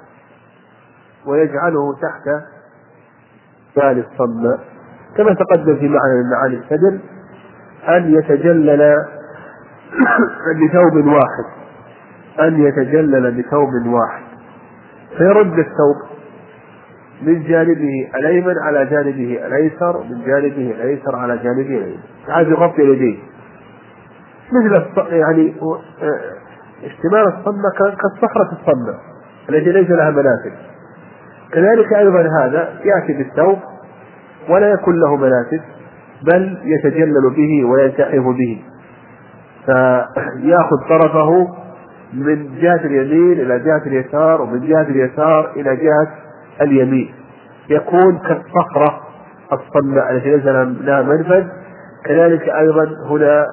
ويجعله تحت ثالث الصماء كما تقدم في معنى معاني السدل أن يتجلل بثوب واحد أن يتجلل بثوب واحد فيرد الثوب من جانبه الأيمن على جانبه الأيسر من جانبه الأيسر على جانبه الأيمن، هذا يغطي يديه مثل يعني اشتمال الصمة كالصحرة الصمة التي ليس لها منافذ، كذلك أيضا هذا يأتي بالثوب ولا يكون له منافذ بل يتجلل به ويلتحف به، فيأخذ طرفه من جهة اليمين إلى جهة اليسار ومن جهة اليسار إلى جهة اليمين، يكون كالصخرة الصماء التي ليس لها منفذ. كذلك أيضا هنا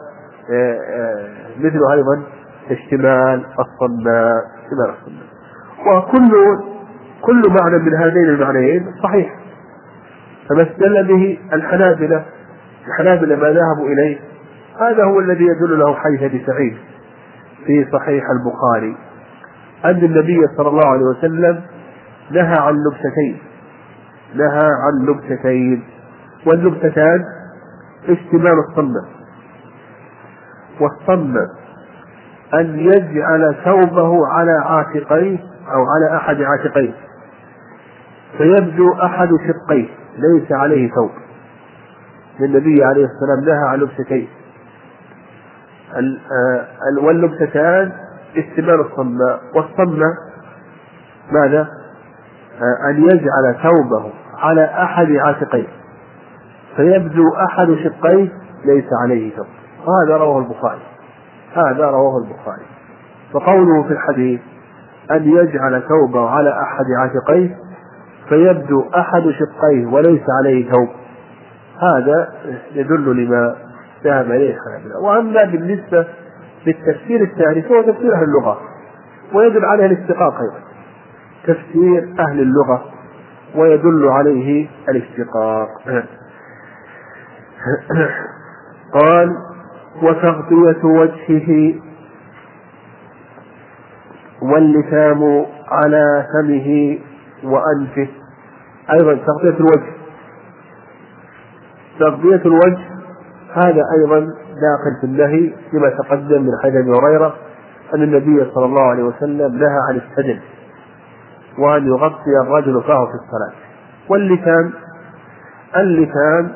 مثل أيضا اشتمال الصماء اشتمال الصماء وكل كل معنى من هذين المعنيين صحيح. فما استدل به الحنابلة الحنابلة ما ذهبوا إليه هذا هو الذي يدل له حديث أبي سعيد في صحيح البخاري أن النبي صلى الله عليه وسلم نهى عن لبستين نهى عن لبستين واللبستان اشتمال الصمة، والصمة أن يجعل ثوبه على عاتقيه أو على أحد عاتقيه فيبدو أحد شقيه ليس عليه ثوب. النبي عليه السلام نهى عن لبستين واللبستان اشتمال الصمة، والصمة ماذا؟ أن يجعل ثوبه على أحد عاتقيه فيبدو أحد شقيه ليس عليه ثوب. هذا رواه البخاري هذا رواه البخاري فقوله في الحديث أن يجعل ثوبه على أحد عاتقيه فيبدو أحد شقيه وليس عليه ثوب هذا يدل لما ذهب إليه الحنابلة. وأما بالنسبة للتفسير الثاني فهو تفسير أهل اللغة ويدل عليه الاشتقاق أيضا تفسير أهل اللغة ويدل عليه الاشتقاق. قال وتغطية وجهه واللثام على فمه وأنفه. أيضا تغطية الوجه تغطية الوجه هذا أيضا داخل في النهي كما تقدم من حديث أبي هريرة أن النبي صلى الله عليه وسلم نهى عن السدل وأن يغطي الرجل فاه في الصلاة. واللثام اللثام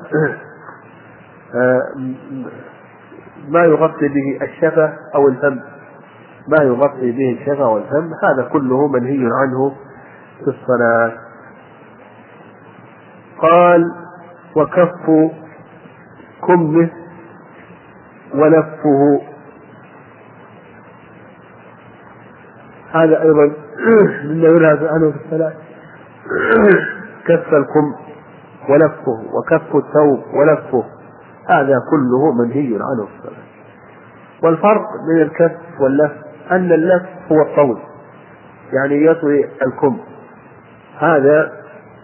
ما يغطي به الشفة أو الفم ما يغطي به الشفة والفم هذا كله منهي عنه في الصلاة. قال وكف كمه ولفه، هذا أيضا مما يلهث عنه في الصلاة. كف الكم ولفه، وكف الثوب ولفه، هذا كله منهي عنه في الصلاة. والفرق بين الكف واللف أن اللف هو الطول، يعني يطوي الكم، هذا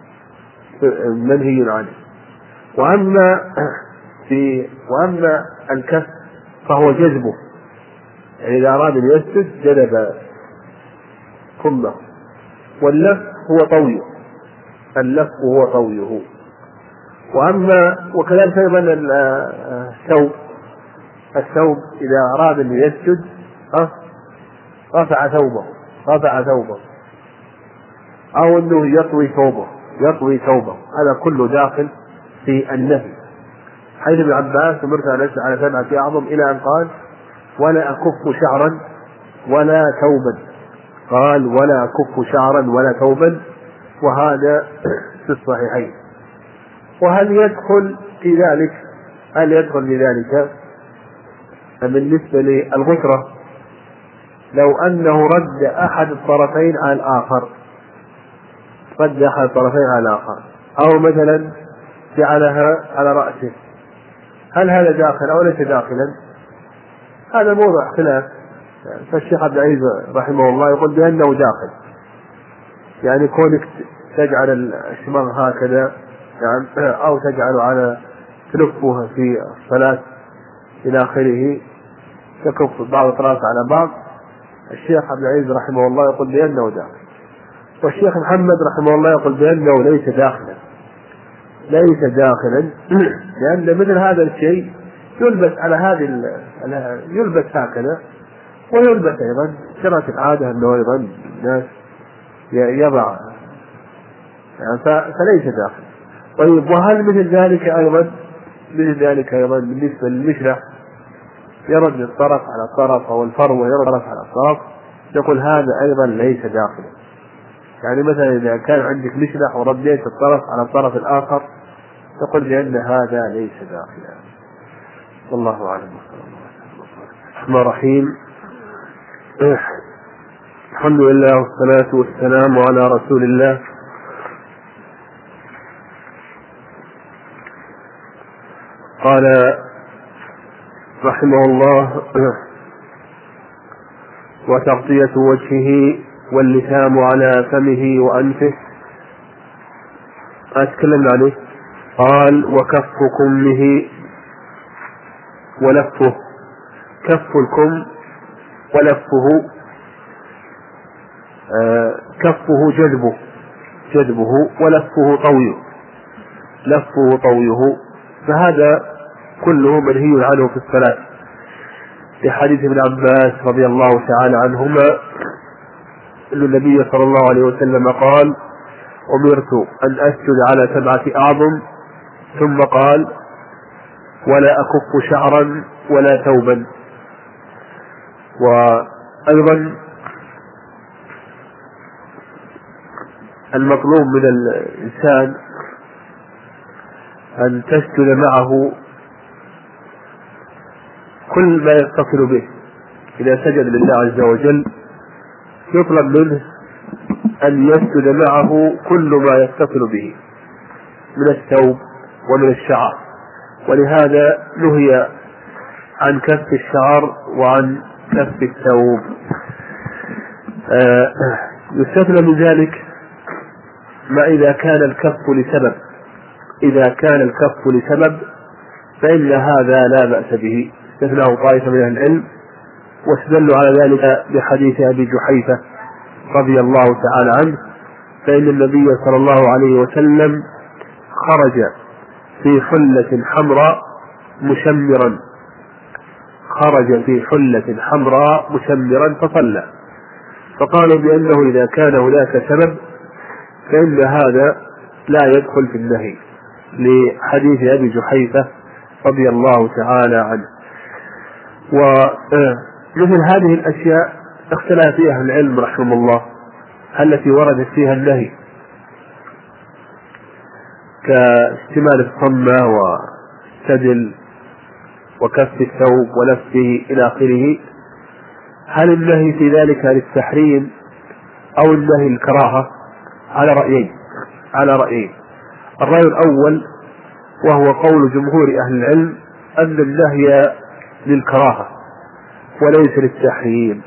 منهي عنه. وأما في وأما الكف فهو جذبه، يعني إذا أراد أن يسجد جذب كمه. واللف هو طويه، اللف هو طويه. وأما وكذلك أيضا الثوب، الثوب إذا أراد أن يسجد رفع ثوبه رفع ثوبه أو أنه يطوي ثوبه يطوي ثوبه هذا كله داخل في النهي. حيث ابن عباس أمرت على سبعة أعظم إلى أن قال ولا أكف شعرا ولا ثوبا، قال ولا أكف شعرا ولا ثوبا، وهذا في الصحيحين. وهل يدخل في ذلك هل يدخل في ذلك بالنسبة للغترة لو أنه رد أحد الطرفين على الآخر رد أحد الطرفين على الآخر أو مثلا جعلها على رأسه، هل هذا داخل أو ليس داخلا؟ هذا موضوع خلاف. فالشيخ عبد العزيز رحمه الله يقول بأنه داخل، يعني كونك تجعل الشماغ هكذا يعني أو تجعل على تلفها في الصلاة إلى آخره، تكف بعض الأطراف على بعض، الشيخ عبد العزيز رحمه الله يقول بأنه داخل. والشيخ محمد رحمه الله يقول بأنه ليس داخلا ليس داخلا لأن مثل هذا الشيء يلبس على هذه يلبس هكذا ويلبس أيضا، شرعت العادة أنه أيضا الناس يضع يعني فليس داخل. طيب وهل مثل ذلك أيضا مثل ذلك أيضا بالنسبة للمشرع يرد الطرف على الطرف أو الفروة يرد الطرف على الطرف، يقول هذا أيضا ليس داخلا. يعني مثلا إذا كان عندك مشرع ورديت الطرف على الطرف الآخر تقول بأن هذا ليس داخلا. والله أعلم. الرحمن الرحيم. الحمد لله والصلاة والسلام على رسول الله. قال رحمه الله وتغطية وجهه واللثام على فمه وأنفه، أتكلم عليه. قال وكف كمه ولفه، كف الكم ولفه آه كفه جذبه جذبه ولفه طويه لفه طويه، فهذا كله منهي عنه في الصلاة. في حديث ابن عباس رضي الله تعالى عنهما أن النبي صلى الله عليه وسلم قال أمرت أن أسجد على سبعة أعظم، ثم قال ولا أكف شعرا ولا ثوبا. وأيضا المطلوب من الإنسان أن تسجد معه كل ما يتصل به. إذا سجد لله عز وجل يطلب منه أن يسجد معه كل ما يتصل به من الثوب ومن الشعر، ولهذا نهي عن كف الشعر وعن كف الثوب. آه يستثنى من ذلك ما إذا كان الكف لسبب إذا كان الكف لسبب فإن هذا لا بأس به، استثناه طائفة من أهل العلم واستدلوا على ذلك بحديث أبي جحيفة رضي الله تعالى عنه، فإن النبي صلى الله عليه وسلم خرج في حلة حمراء مشمرا خرج في حلة حمراء مشمرا فصلى، فقالوا بأنه إذا كان هناك سبب فإن هذا لا يدخل في النهي لحديث أبي جحيفة رضي الله تعالى عنه. ومثل هذه الأشياء اختلف فيها أهل العلم رحمه الله، التي وردت فيها النهي كاشتمال الصمة والسدل وكف الثوب ولفه إلى آخره، هل النهي في ذلك للتحريم أو النهي للكراهة؟ على رأيين على رأيين الرأي الأول وهو قول جمهور أهل العلم أن النهي للكراهة وليس للتحريم،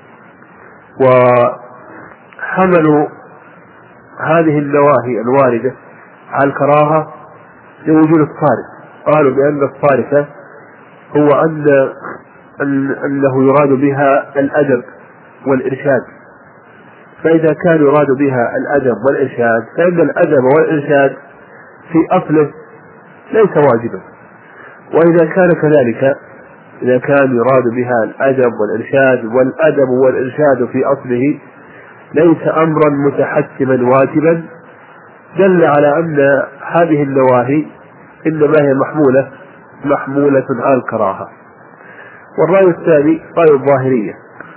وحملوا هذه النواهي الواردة على الكراهة لوجود الصارف. قالوا بأن الصارف هو أن أنه يراد بها الأدب والإرشاد، فإذا كان يراد بها الأدب والإرشاد فإن الأدب والإرشاد في أصله ليس واجبا، وإذا كان كذلك إذا كان يراد بها الأدب والإرشاد والأدب والإرشاد في أصله ليس أمرا متحتما واجبا، دل على أن هذه النواهي إنما هي محمولة محمولة على الكراهة. والرأي الثاني رأي الظاهرية،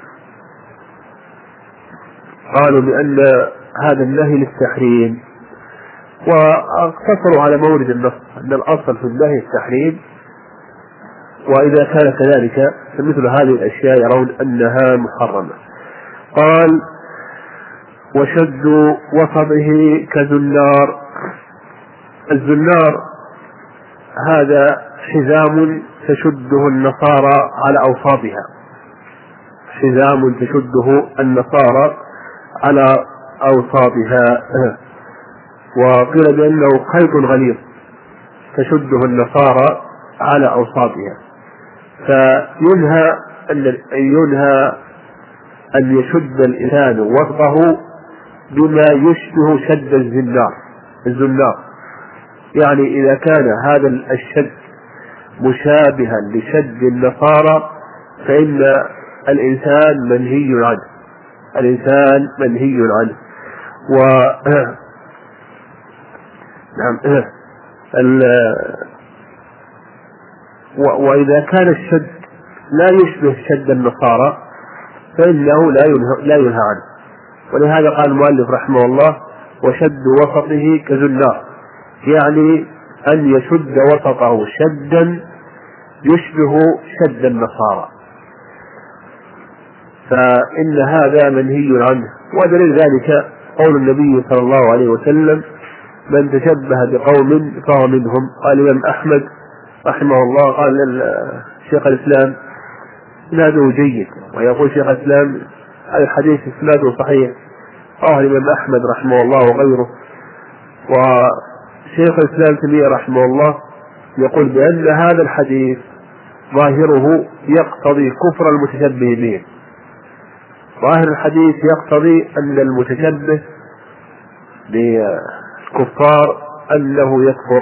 قالوا بأن هذا النهي للتحريم، واقتصروا على مورد النص أن الأصل في النهي التحريم، وإذا كان كذلك فمثل هذه الأشياء يرون أنها محرمة. قال وشد وصبه كزنار. الزنار هذا حزام تشده النصارى على أوصابها، حزام تشده النصارى على أوصابها، وقيل بأنه خيط غليظ تشده النصارى على أوصابها، فينهى أن ينهى أن يشد الإنسان وسطه بما يشبه شد الزنار الزنار يعني إذا كان هذا الشد مشابها لشد النصارى فإن الإنسان منهي عنه الإنسان منهي عنه و نعم وإذا كان الشد لا يشبه شد النصارى فإنه لا ينهى, لا ينهى عنه. ولهذا قال المؤلف رحمه الله وشد وسطه كزنار، يعني أن يشد وسطه شدا يشبه شد النصارى، فإن هذا منهي عنه. ودليل ذلك قول النبي صلى الله عليه وسلم من تشبه بقوم فهو منهم. قال الإمام أحمد رحمه الله قال شيخ الإسلام إسناده جيد، ويقول شيخ الإسلام الحديث إسناده صحيح، قال الإمام أحمد رحمه الله وغيره. وشيخ الإسلام تيمية رحمه الله يقول بأن هذا الحديث ظاهره يقتضي كفر المتشبه به، ظاهر الحديث يقتضي أن المتشبه بالكفار أنه يكفر،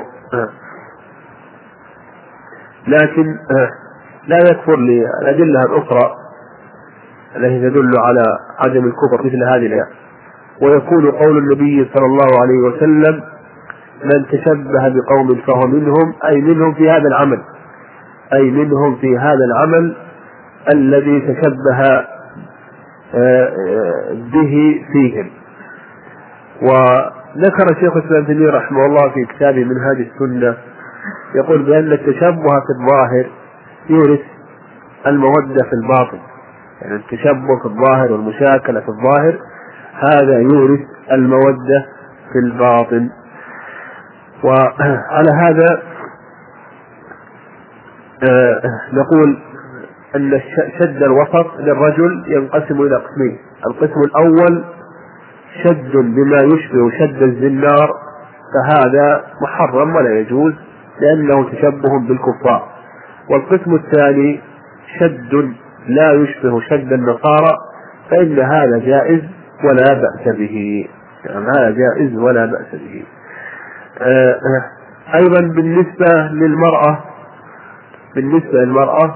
لكن لا يكفر للأدلة الأخرى التي تدل على عدم الكفر مثل هذه الآية. ويكون قول النبي صلى الله عليه وسلم من تشبه بقوم فهو منهم، أي منهم في هذا العمل أي منهم في هذا العمل الذي تشبه به فيهم. وذكر الشيخ الإسلام تيمية رحمه الله في كتابه منهاج السنة يقول بأن التشبه في الظاهر يورث المودة في الباطن، يعني التشبه في الظاهر والمشاكلة في الظاهر هذا يورث المودة في الباطن. وعلى هذا نقول أن شد الوسط للرجل ينقسم إلى قسمين. القسم الأول شد بما يشبه شد الزنار، فهذا محرم ولا يجوز لأنه تشبه بالكفار. والقسم الثاني شد لا يشبه شد النصارى، فإن هذا جائز ولا بأس به، يعني هذا جائز ولا بأس به. أيضا بالنسبة للمرأة بالنسبة للمرأة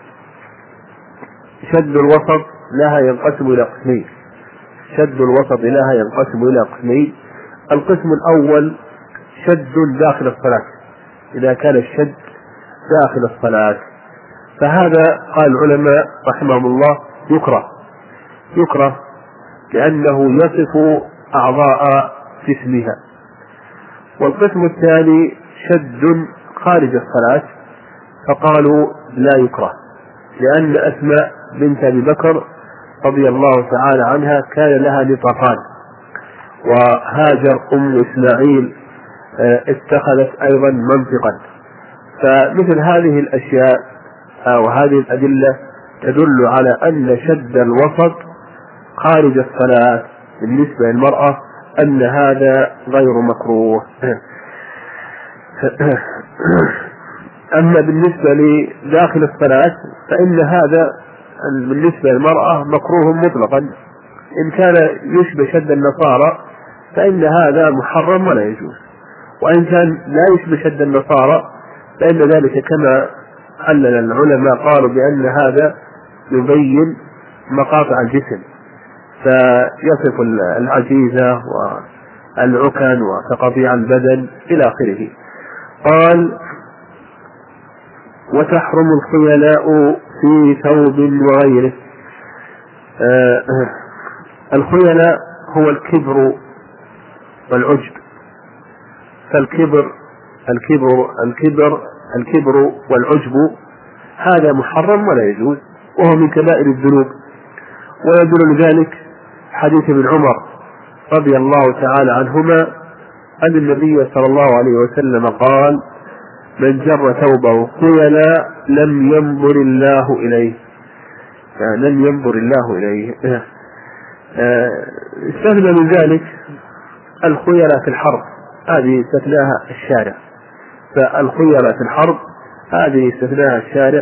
شد الوسط لها ينقسم إلى قسمين شد الوسط لها ينقسم إلى قسمين. القسم الأول شد داخل الصلاة، إذا كان الشد داخل الصلاة فهذا قال العلماء رحمهم الله يكره يكره لأنه يصف أعضاء جسمها. والقسم الثاني شد خارج الصلاة، فقالوا لا يكره، لأن أسماء بنت أبي بكر رضي الله تعالى عنها كان لها نطاقان، وهاجر أم إسماعيل اتخذت أيضا منطقا. فمثل هذه الأشياء وهذه الأدلة تدل على أن شد الوسط خارج الصلاة بالنسبة للمرأة أن هذا غير مكروه. أما بالنسبة لداخل الصلاة فإن هذا بالنسبة للمرأة مكروه مطلقا، إن كان يشبه شد النصارى فإن هذا محرم ولا يجوز، وإن كان لا يشبه شد النصارى فإن ذلك كما علل العلماء قالوا بأن هذا يبين مقاطع الجسم، فيصف العجيزة والعكن وتقطيع البدن إلى آخره. قال: وتحرم الخيلاء في ثوب وغيره. آه الخيلاء هو الكبر والعجب، فالكبر الكبر الكبر الكبر والعجب هذا محرم ولا يجوز، وهو من كبائر الذنوب. ويدل لذلك حديث ابن عمر رضي الله تعالى عنهما أن النبي صلى الله عليه وسلم قال: من جر ثوبه خيلاء لم ينظر الله إليه، يعني لم ينظر الله إليه. استثنى من ذلك الخيلاء في الحرب، هذه استثناها الشارع، فالخيلاء في الحرب هذه استثناها الشارع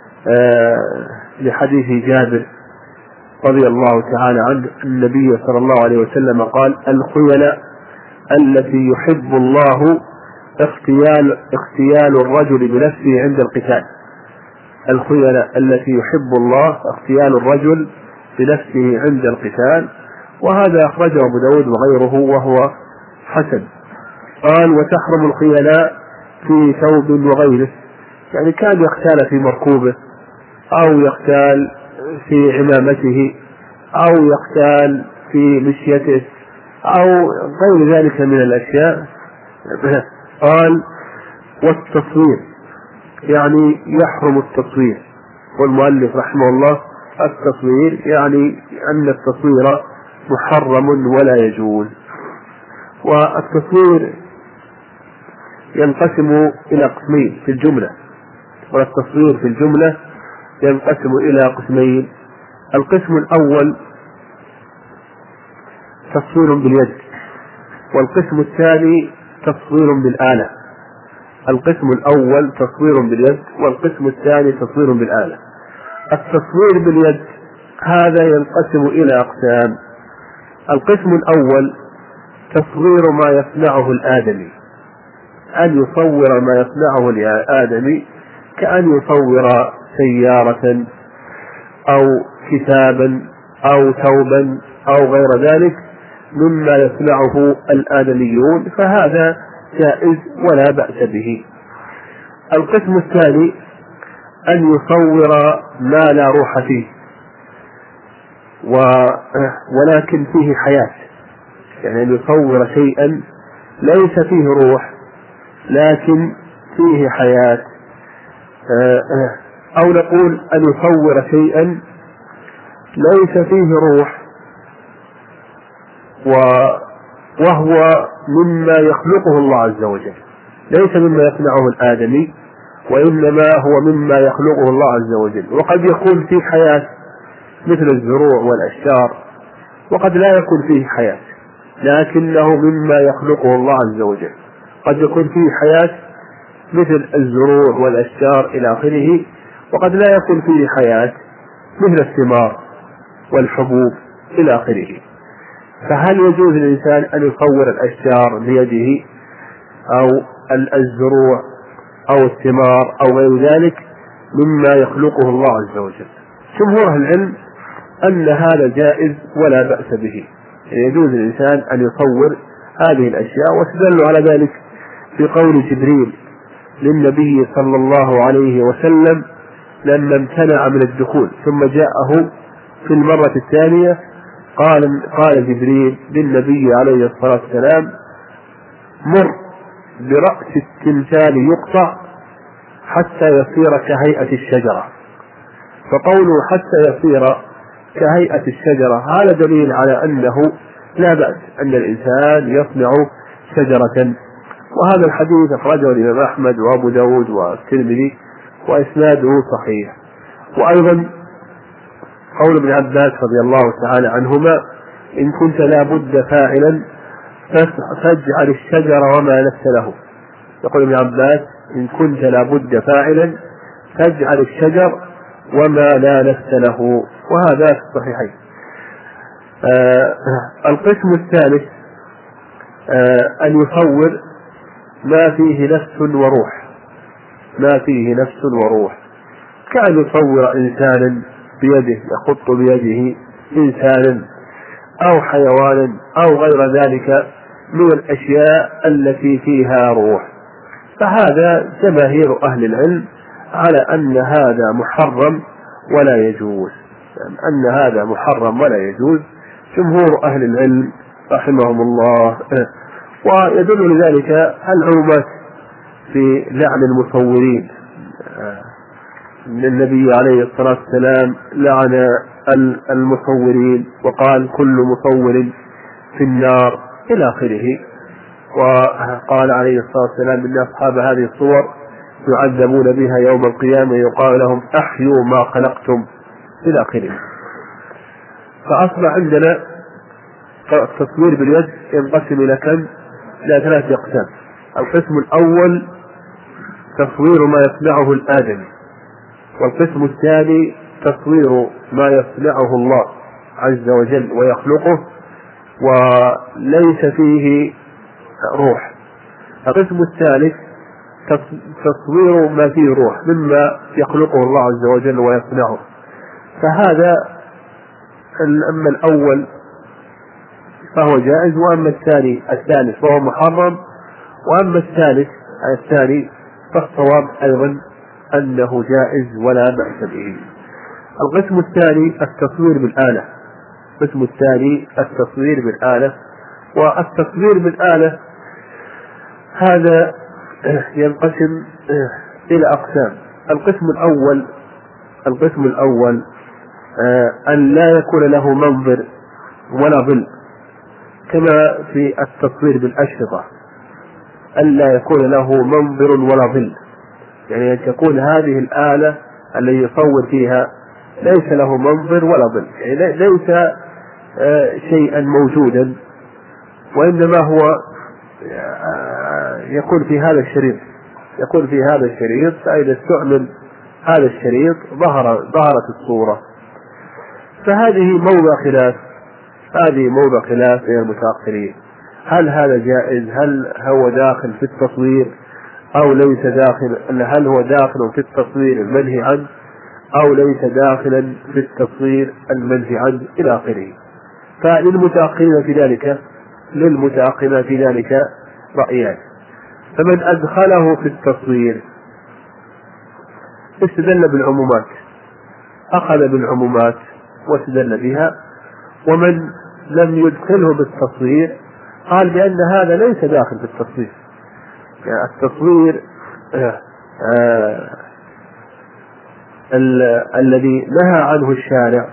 لحديث جابر رضي الله تعالى عنه النبي صلى الله عليه وسلم قال: الخيلاء التي يحب الله اغتيال اغتيال الرجل بنفسه عند القتال. الخيلاء التي يحب الله اغتيال الرجل بنفسه عند القتال، وهذا أخرجه أبو داود وغيره وهو حسن. قال: وتحرم الخيلاء في ثوب وغيره، يعني كان يختال في مركوبه أو يختال في عمامته أو يختال في مشيته أو غير ذلك من الأشياء. قال: والتصوير، يعني يحرم التصوير. والمؤلف رحمه الله التصوير يعني أن التصوير محرم ولا يجوز. والتصوير ينقسم إلى قسمين في الجملة، والتصوير في الجملة ينقسم إلى قسمين. القسم الأول تصوير باليد، والقسم الثاني تصوير بالآلة. القسم الأول تصوير باليد، والقسم الثاني تصوير بالآلة. التصوير باليد هذا ينقسم إلى أقسام. القسم الأول تصوير ما يصنعه الآدمي، أن يصور ما يصنعه الآدمي كأن يصور سيارة أو كتابا أو ثوبا أو غير ذلك مما يصنعه الآدميون، فهذا جائز ولا بأس به. القسم الثاني أن يصور ما لا روح فيه ولكن فيه حياة، يعني أن يصور شيئا ليس فيه روح لكن فيه حياة، أو نقول أن يصور شيئا ليس فيه روح وهو مما يخلقه الله عز وجل، ليس مما يصنعه الآدمي وإنما هو مما يخلقه الله عز وجل. وقد يكون فيه حياة مثل الزروع والأشجار، وقد لا يكون فيه حياة لكنه مما يخلقه الله عز وجل. قد يكون فيه حياة مثل الزروع والأشجار إلى آخره، وقد لا يكون فيه حياة مثل الثمار والحبوب إلى آخره. فهل يجوز للإنسان أن يصور الأشجار بيده أو الزروع أو الثمار أو غير ذلك مما يخلقه الله عز وجل؟ جمهور العلم أن هذا جائز ولا بأس به، يعني يجوز للإنسان أن يصور هذه الأشياء. واستدلوا على ذلك في قول جبريل للنبي صلى الله عليه وسلم لما امتنع من الدخول ثم جاءه في المرة الثانية قال قال جبريل للنبي عليه الصلاة والسلام: مر برأس التمثال يقطع حتى يصير كهيئة الشجرة. فقوله حتى يصير كهيئة الشجرة هذا دليل على أنه لا بأس أن الإنسان يصنع شجرة. وهذا الحديث أخرجه الإمام أحمد وأبو داود والترمذي وإسناده صحيح. وأيضا قول ابن عباس رضي الله تعالى عنهما إن كنت لا بد فاعلا فاجعل الشجر وما لست له. يقول ابن عباس إن كنت لا بد فاعلا فاجعل الشجر وما لا لست له، وهذا في الصحيحين. آه القسم الثالث آه أن يصور ما فيه نفس وروح، ما فيه نفس وروح، كأن يصور إنسانا بيده يخط بيده إنسانا أو حيوانا أو غير ذلك من الأشياء التي فيها روح. فهذا جماهير أهل العلم على أن هذا محرم ولا يجوز، أن هذا محرم ولا يجوز جمهور أهل العلم رحمهم الله. ويدل لذلك العمومات في لعن المصورين. النبي عليه الصلاة والسلام لعن المصورين وقال كل مصور في النار إلى آخره. وقال عليه الصلاة والسلام إن أصحاب هذه الصور يعذبون بها يوم القيامة يقال لهم أحيوا ما خلقتم إلى آخره. فأصبح عندنا التصوير باليد ينقسم إلى كم؟ إلى ثلاثة أقسام. القسم الأول تصوير ما يصنعه الآدمي، والقسم الثاني تصوير ما يصنعه الله عز وجل ويخلقه وليس فيه روح. القسم الثالث تصوير ما فيه روح مما يخلقه الله عز وجل ويصنعه. فهذا أما الأول فهو جائز، وأما الثاني الثالث فهو محرم، وأما الثالث الثاني فالصواب أيضا أنه جائز ولا بأس به. القسم الثاني التصوير بالآلة. القسم الثاني التصوير بالآلة. والتصوير بالآلة هذا ينقسم إلى أقسام. القسم الأول القسم الأول أن لا يكون له منظر ولا ظل، كما في التصوير بالأشرطة أن لا يكون له منظر ولا ظل، يعني أن تكون هذه الآلة التي يصور فيها ليس له منظر ولا ظل، يعني ليس شيئا موجودا، وإنما هو يكون في هذا الشريط يكون في هذا الشريط فإذا استعمل هذا الشريط ظهر ظهرت الصورة. فهذه موضع خلاف هذه موضع خلاف بين المتأخرين، هل هذا جائز؟ هل هو داخل في التصوير أو ليس داخل؟ هل هو داخل في التصوير المنهي عنه أو ليس داخلا في التصوير المنهي عنه إلى آخره. فللمتأخرين في ذلك للمتأخرين في ذلك رأيان. فمن أدخله في التصوير استدل بالعمومات، أخذ بالعمومات واستدل بها، ومن لم يدخله بالتصوير قال بأن هذا ليس داخل في التصوير. يعني التصوير آه آه الذي نهى عنه الشارع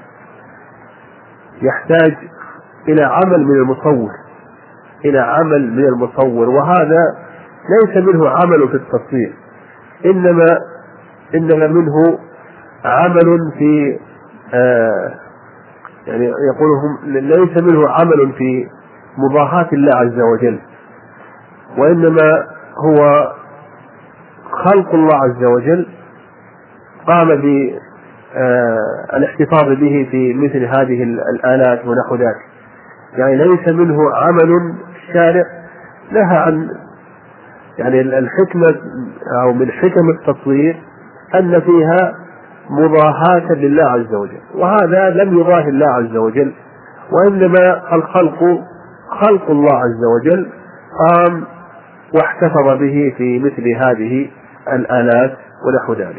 يحتاج إلى عمل من المصور إلى عمل من المصور وهذا ليس منه عمل في التصوير، إنما إنما منه عمل في آه يعني يقولهم ليس منه عمل في مضاهاة الله عز وجل، وإنما هو خلق الله عز وجل قام بالاحتفاظ به في مثل هذه الآلات ونحو ذلك. يعني ليس منه عمل الشارع لها عن يعني الحكمة أو من حكم التصوير أن فيها مضاهاة لله عز وجل، وهذا لم يضاهي الله عز وجل، وإنما الخلق خلق الله عز وجل قام واحتفظ به في مثل هذه الآلات ونحو ذلك.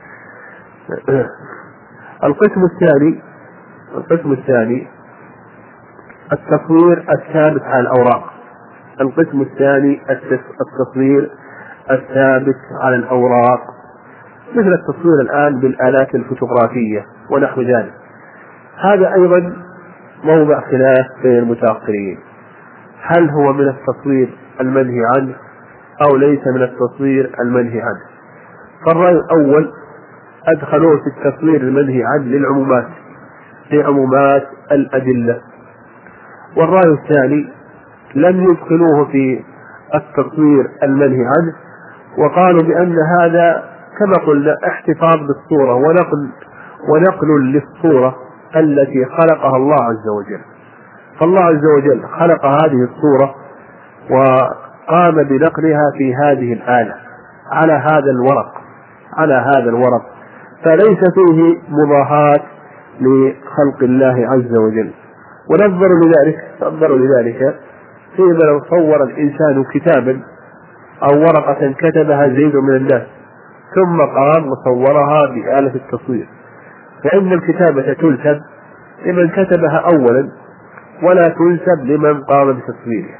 القسم الثاني القسم الثاني التصوير الثابت على الأوراق. القسم الثاني التصوير الثابت على الأوراق، مثل التصوير الآن بالآلات الفوتوغرافية ونحو ذلك. هذا أيضا موضع خلاف بين المتأخرين، هل هو من التصوير المنهي عنه أو ليس من التصوير المنهي عنه؟ فالرأي الأول أدخلوه في التصوير المنهي عنه للعمومات، لعمومات الأدلة. والرأي الثاني لم يدخلوه في التصوير المنهي عنه، وقالوا بأن هذا كما قلنا احتفاظ بالصورة ونقل ونقل للصورة التي خلقها الله عز وجل. فالله عز وجل خلق هذه الصورة وقام بنقلها في هذه الآلة على هذا الورق على هذا الورق فليس فيه مضاهاة لخلق الله عز وجل. ونظروا لذلك نظروا لذلك فيما لو صور الإنسان كتابا أو ورقة كتبها زيد من الناس ثم قام وصورها بآلة التصوير، فإن الكتابة تنسب لمن كتبها أولا ولا تنسب لمن قام بتصويرها.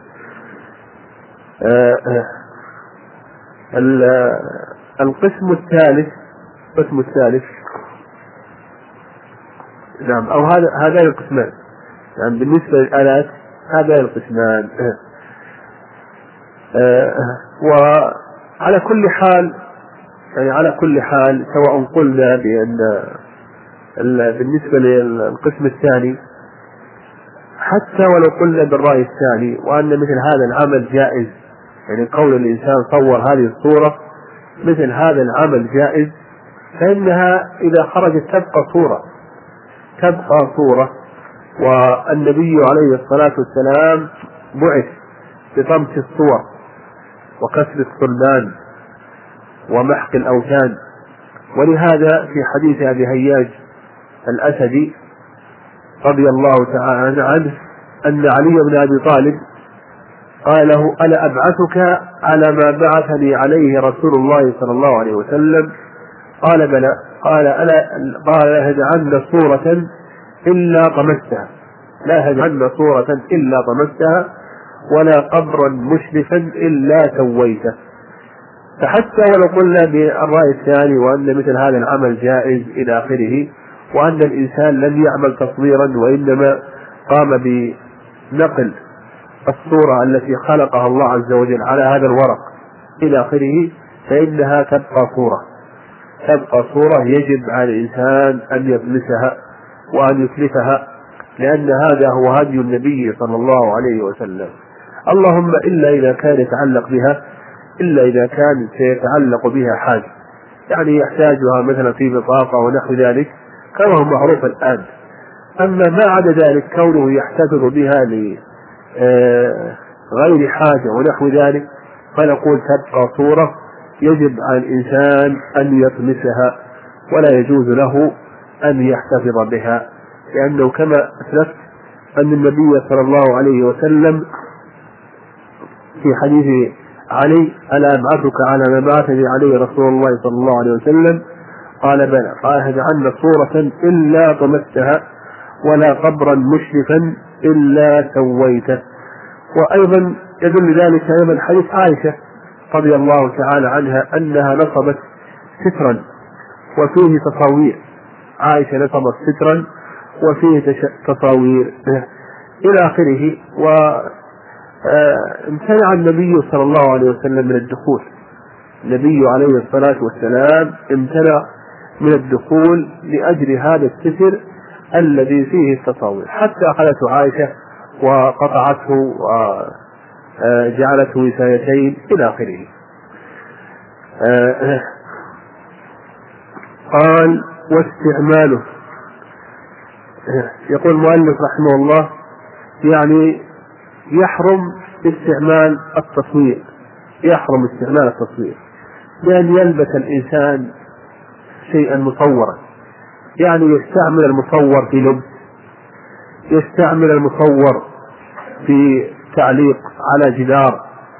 القسم الثالث القسم الثالث نعم أو هذا هذان القسمان، يعني بالنسبة للآلات هذان القسمان. وعلى كل حال يعني على كل حال سواء قلنا بأن بالنسبة للقسم الثاني حتى ولو قلنا بالرأي الثاني وأن مثل هذا العمل جائز، يعني قول الإنسان صور هذه الصورة مثل هذا العمل جائز، فإنها إذا خرجت تبقى صورة تبقى صورة والنبي عليه الصلاة والسلام بعث بطمس الصور وكسر الصلبان ومحق الأوثان. ولهذا في حديث أبي هياج الأسدي رضي الله تعالى عنه أن علي بن أبي طالب قال له ألا أبعثك على ما بعثني عليه رسول الله صلى الله عليه وسلم؟ قال بلى. قال ألا قال لا هدعن صورة إلا طمستها لا هدعن صورة إلا طمستها ولا قبرا مشرفا إلا سويته. فحتى ولو قلنا بالرأي الثاني وأن مثل هذا العمل جائز إلى آخره وأن الإنسان لم يعمل تصويرا وإنما قام بنقل الصورة التي خلقها الله عز وجل على هذا الورق إلى آخره، فإنها تبقى صورة تبقى صورة يجب على الإنسان أن يطمسها وأن يتلفها، لأن هذا هو هدي النبي صلى الله عليه وسلم. اللهم إلا إذا كان يتعلق بها إلا إذا كان سيتعلق بها حاجة، يعني يحتاجها مثلا في بطاقة ونحو ذلك كما هو معروف الآن. أما ما عدا ذلك كونه يحتفظ بها لغير حاجة ونحو ذلك فنقول تبقى صورة يجب على الإنسان أن يطمسها ولا يجوز له أن يحتفظ بها، لأنه كما أسلفت أن النبي صلى الله عليه وسلم في حديث علي ألا أبعثك على ما بعثني عليه رسول الله صلى الله عليه وسلم؟ قال بلى. قال هجعلنا صورة إلا طمستها ولا قبرا مشرفا إلا سويته. وأيضا يدل ذلك أيضا حديث عائشة رضي الله تعالى عنها أنها نصبت سترا وفيه تصاوير. عائشة نصبت سترا وفيه تصاوير إلى آخره. وامتنع النبي صلى الله عليه وسلم من الدخول النبي عليه الصلاة والسلام امتنع من الدخول لأجل هذا الستر الذي فيه التصاوير، حتى أخذته عائشة وقطعته وجعلته وسايتين إلى آخره. قال واستعماله، يقول المؤلف رحمه الله يعني يحرم استعمال التصوير يحرم استعمال التصوير بأن يلبس الإنسان شيئا مصورا، يعني يستعمل المصور في لبس، يستعمل المصور في تعليق على جدار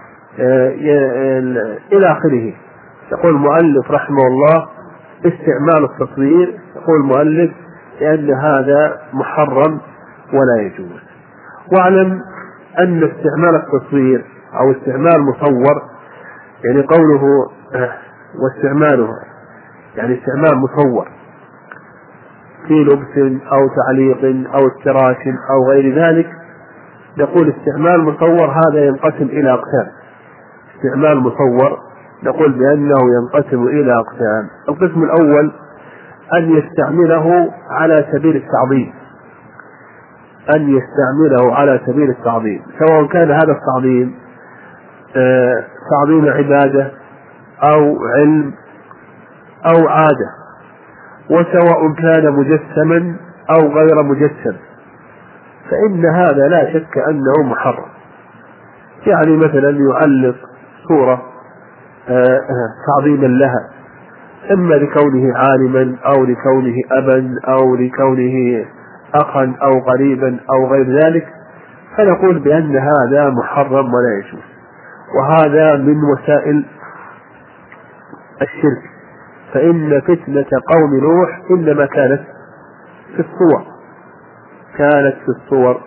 إلى آخره. يقول المؤلف رحمه الله استعمال التصوير، يقول المؤلف لأن هذا محرم ولا يجوز. واعلم أن استعمال التصوير أو استعمال مصور يعني قوله واستعماله يعني استعمال مصور في لبس أو تعليق أو افتراش أو غير ذلك، نقول استعمال مصور هذا ينقسم إلى أقسام. استعمال مصور نقول بأنه ينقسم إلى أقسام. القسم الأول أن يستعمله على سبيل التعظيم، أن يستعمله على سبيل التعظيم، سواء كان هذا التعظيم آه تعظيم عبادة أو علم أو عادة، وسواء كان مجسما أو غير مجسم، فإن هذا لا شك أنه محرم. يعني مثلا يعلق صورة آه تعظيما لها، إما لكونه عالما أو لكونه أبا أو لكونه أخا أو قريبا أو غير ذلك، فنقول بأن هذا محرم ولا يجوز. وهذا من وسائل الشرك، فإن فتنة قوم نوح إنما كانت في الصور، كانت في الصور.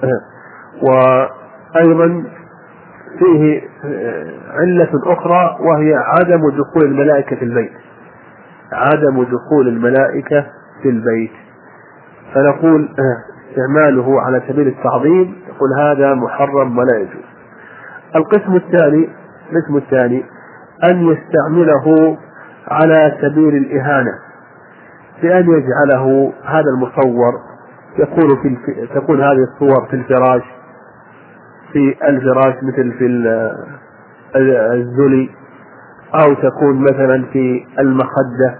وأيضا فيه علة أخرى وهي عدم دخول الملائكة في البيت، عدم دخول الملائكة في البيت، فنقول استعماله على سبيل التعظيم يقول هذا محرم ولا يجوز. القسم الثاني القسم الثاني أن يستعمله على سبيل الإهانة، بأن يجعله هذا المصور يكون في الف... تكون هذه الصور في الفراش، في الفراش مثل في الذلي، أو تكون مثلا في المخدة،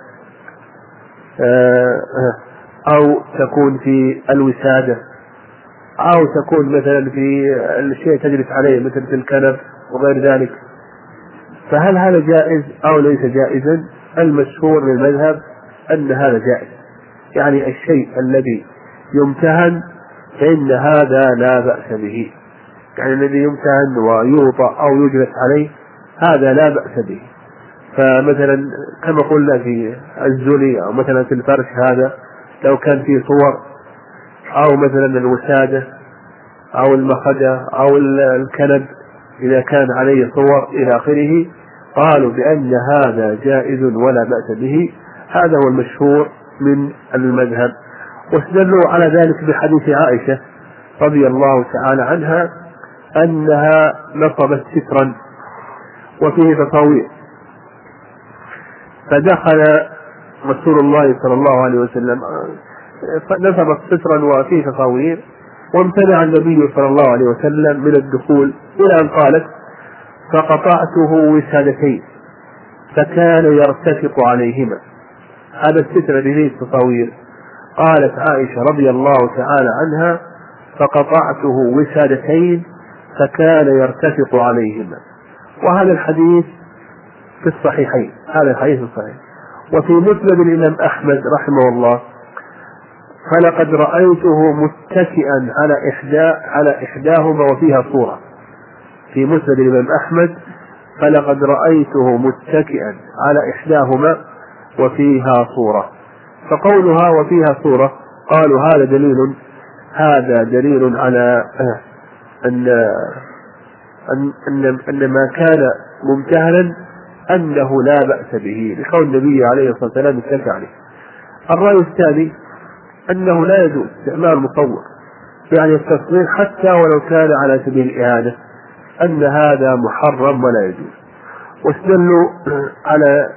أو تكون في الوسادة، أو تكون مثلا في الشيء تجلس عليه مثل في الكنب وغير ذلك. فهل هذا جائز أو ليس جائزا؟ المشهور للمذهب أن هذا جائز، يعني الشيء الذي يمتهن فإن هذا لا بأس به، يعني الذي يمتهن ويوطأ أو يجلس عليه هذا لا بأس به. فمثلا كما قلنا في الزلي أو مثلا في الفرش، هذا لو كان فيه صور، أو مثلا الوسادة أو المخدة أو الكنب إذا كان عليه صور إلى آخره، قالوا بأن هذا جائز ولا بأس به. هذا هو المشهور من المذهب. واستدلوا على ذلك بحديث عائشة رضي الله تعالى عنها أنها نصبت سترا وفيه تصاوير، فدخل رسول الله صلى الله عليه وسلم نصبت سترا وفيه تصاوير، وامتنع النبي صلى الله عليه وسلم من الدخول، إلى أن قالت فقطعته وسادتين فكان يرتفق عليهما. هذا الستر الذي فيه التصاوير، قالت عائشة رضي الله تعالى عنها فقطعته وسادتين فكان يرتفق عليهما. وهذا الحديث في الصحيحين، هذا الحديث الصحيح. وفي مسند الإمام أحمد رحمه الله فلقد رأيته متكئا على إحدى على إحداهما وفيها صورة. في مسند الإمام أحمد فلقد رأيته متكئا على إحداهما وفيها صورة. فقولها وفيها صورة قالوا هذا دليل هذا دليل على أن أن أن ما كان ممتهنا أنه لا بأس به، لقول النبي عليه الصلاة والسلام اتكى عليه. الرأي الثاني أنه لا يجوز استعمال المصور، يعني التصوير حتى ولو كان على سبيل الإهانة، أن هذا محرم ولا يجوز. واستدلوا على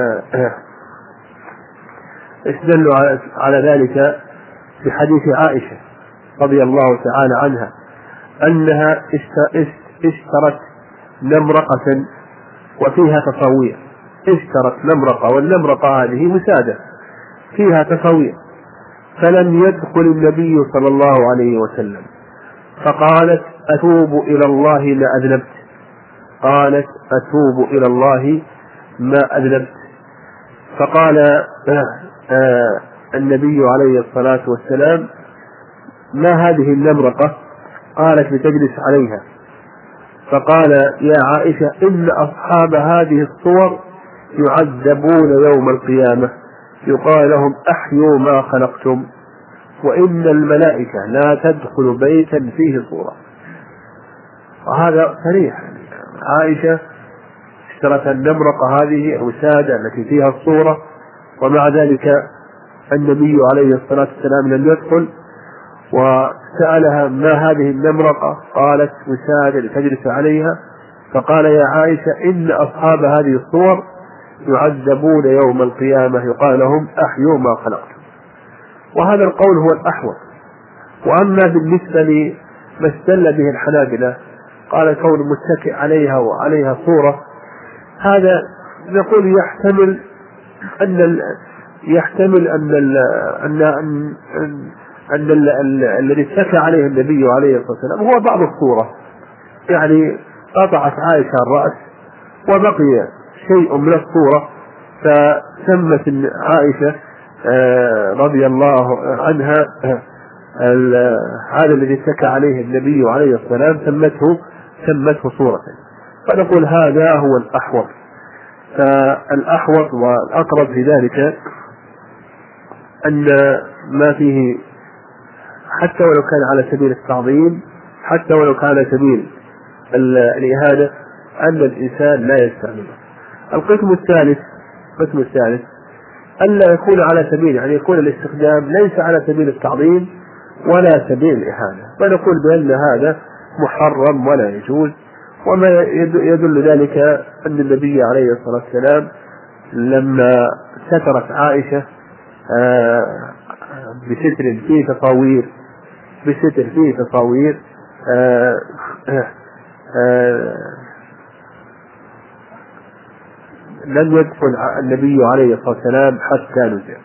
استدلوا على ذلك بحديث عائشة رضي الله تعالى عنها أنها اشترت نمرقة وفيها تصاوير، اشترت نمرقة، والنمرقة هذه مسادة فيها تصاوير، فلم يدخل النبي صلى الله عليه وسلم، فقالت أتوب إلى الله ما أذنبت، قالت أتوب إلى الله ما أذنبت. فقال آه آه النبي عليه الصلاة والسلام ما هذه النمرقة؟ قالت لتجلس عليها. فقال يا عائشة إن أصحاب هذه الصور يعذبون يوم القيامة، يقال لهم أحيوا ما خلقتم، وإن الملائكة لا تدخل بيتا فيه صورة. وهذا صريح، عائشة اشترت النمرقة هذه الوسادة التي فيها الصورة، ومع ذلك النبي عليه الصلاة والسلام لم يدخل، وسألها ما هذه النمرقة؟ قالت وسادة لتجلس عليها. فقال يا عائشة إن أصحاب هذه الصور يعذبون يوم القيامة يقال لهم أحيوا ما خلقتم. وهذا القول هو الأحوط. وأما بالنسبة لما استدل به الحنابلة قال كون متكئ عليها وعليها صورة، هذا نقول يحتمل أن ال يحتمل أن ال أن أن, أن, أن ال ال الذي اتكى عليه النبي عليه الصلاة والسلام هو بعض الصورة، يعني قطعت عائشة الرأس وبقي شيء من الصورة، فسمت عائشة رضي الله عنها هذا الذي اتكى عليه النبي عليه الصلاة والسلام سمته سمته صورة. فنقول هذا هو الأحوط. فالأحوط والأقرب في ذلك أن ما فيه حتى ولو كان على سبيل التعظيم، حتى ولو كان على سبيل الإهانة، أن الإنسان لا يستعمله. القسم الثالث القسم الثالث ألا يكون على سبيل، يعني يكون الاستخدام ليس على سبيل التعظيم ولا سبيل الإهانة، فنقول بأن هذا محرم ولا يجوز. وما يدل ذلك أن النبي عليه الصلاة والسلام لما سترت عائشة بستر فيه تصاوير بستر فيه تصاوير آآ آآ لم يدخل النبي عليه الصلاة والسلام حتى نزل.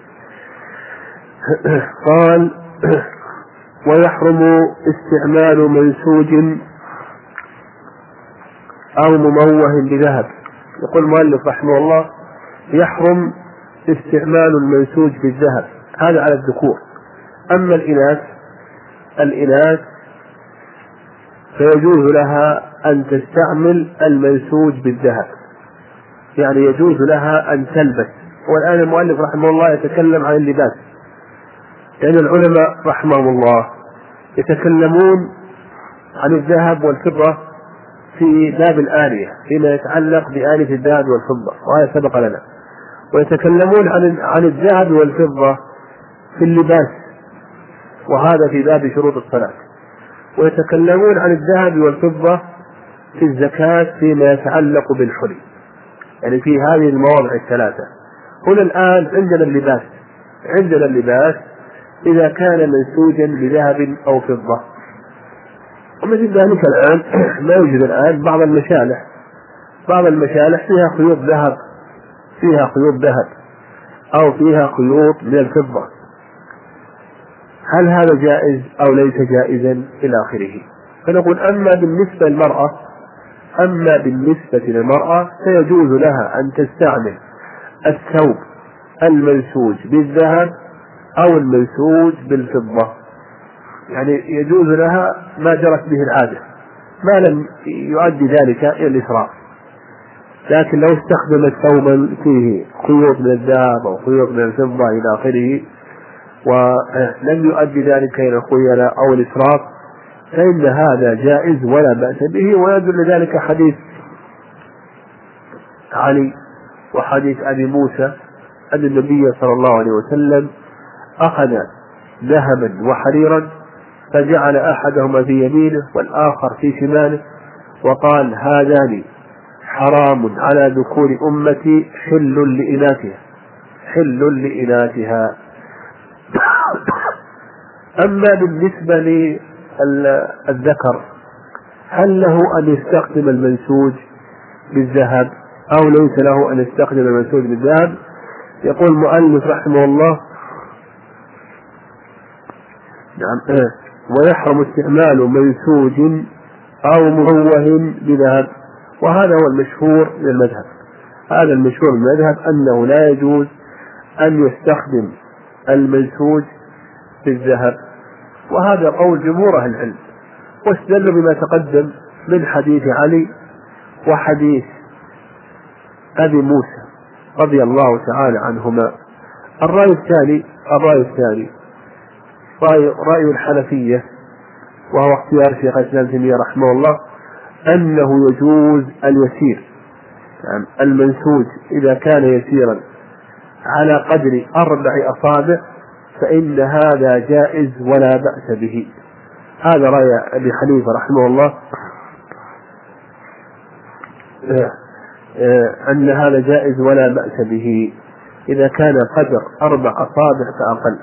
قال ويحرم استعمال منسوج أو مموه بذهب. يقول المؤلف رحمه الله يحرم استعمال المنسوج بالذهب، هذا على الذكور. أما الإناث الإناث فيجوز لها أن تستعمل المنسوج بالذهب، يعني يجوز لها أن تلبس. والآن المؤلف رحمه الله يتكلم عن اللباس، لأن يعني العلماء رحمهم الله يتكلمون عن الذهب والفضة في باب الآلية فيما يتعلق بآلية الذهب والفضة، وهذا سبق لنا. ويتكلمون عن عن الذهب والفضة في اللباس، وهذا في باب شروط الصلاة. ويتكلمون عن الذهب والفضة في الزكاة فيما يتعلق بالحلي، يعني في هذه المواضع الثلاثة. هنا الآن عندنا اللباس عندنا اللباس إذا كان منسوجا بذهب أو فضة. ومثل ذلك الآن ما يوجد الآن بعض المشالح بعض المشالح فيها خيوط ذهب فيها خيوط ذهب أو فيها خيوط من الفضة، هل هذا جائز أو ليس جائزا إلى آخره. فنقول أما بالنسبة للمرأة أما بالنسبة للمرأة فيجوز لها أن تستعمل الثوب المنسوج بالذهب أو المنسوج بالفضة، يعني يجوز لها ما جرت به العادة ما لم يؤدي ذلك إلى الإسراف. لكن لو استخدمت ثوبا فيه خيوط من الذهب أو خيوط من الفضة إلى آخره ولم يؤدي ذلك إلى الخيلاء أو الإسراف فإن هذا جائز ولا بأس به. ويدل ذلك حديث علي وحديث أبي موسى أن النبي صلى الله عليه وسلم أخذ ذهبا وحريرا فجعل أحدهما في يمينه والآخر في شماله وقال هذان حرام على ذكور أمتي حل لإناثها حل لإناثها. أما بالنسبة للذكر هل له أن يستخدم المنسوج بالذهب أو ليس له أن يستخدم المنسوج بالذهب؟ يقول المؤلف رحمه الله نعم ويحرم استعمال منسوج أو مموه بذهب، وهذا هو المشهور من المذهب هذا المشهور من المذهب أنه لا يجوز أن يستخدم المنسوج بالذهب، وهذا قول جمهور أهل العلم. واستدلوا بما تقدم من حديث علي وحديث أبي موسى رضي الله تعالى عنهما. الرأي الثاني الرأي الثاني رأي, رأي الحنفية وهو اختيار شيخ الإسلام ابن تيمية رحمه الله أنه يجوز اليسير، يعني المنسوج إذا كان يسيرا على قدر أربع أصابع فإن هذا جائز ولا بأس به. هذا رأي أبي حنيفة رحمه الله، أن هذا جائز ولا بأس به إذا كان قدر أربع أصابع فأقل.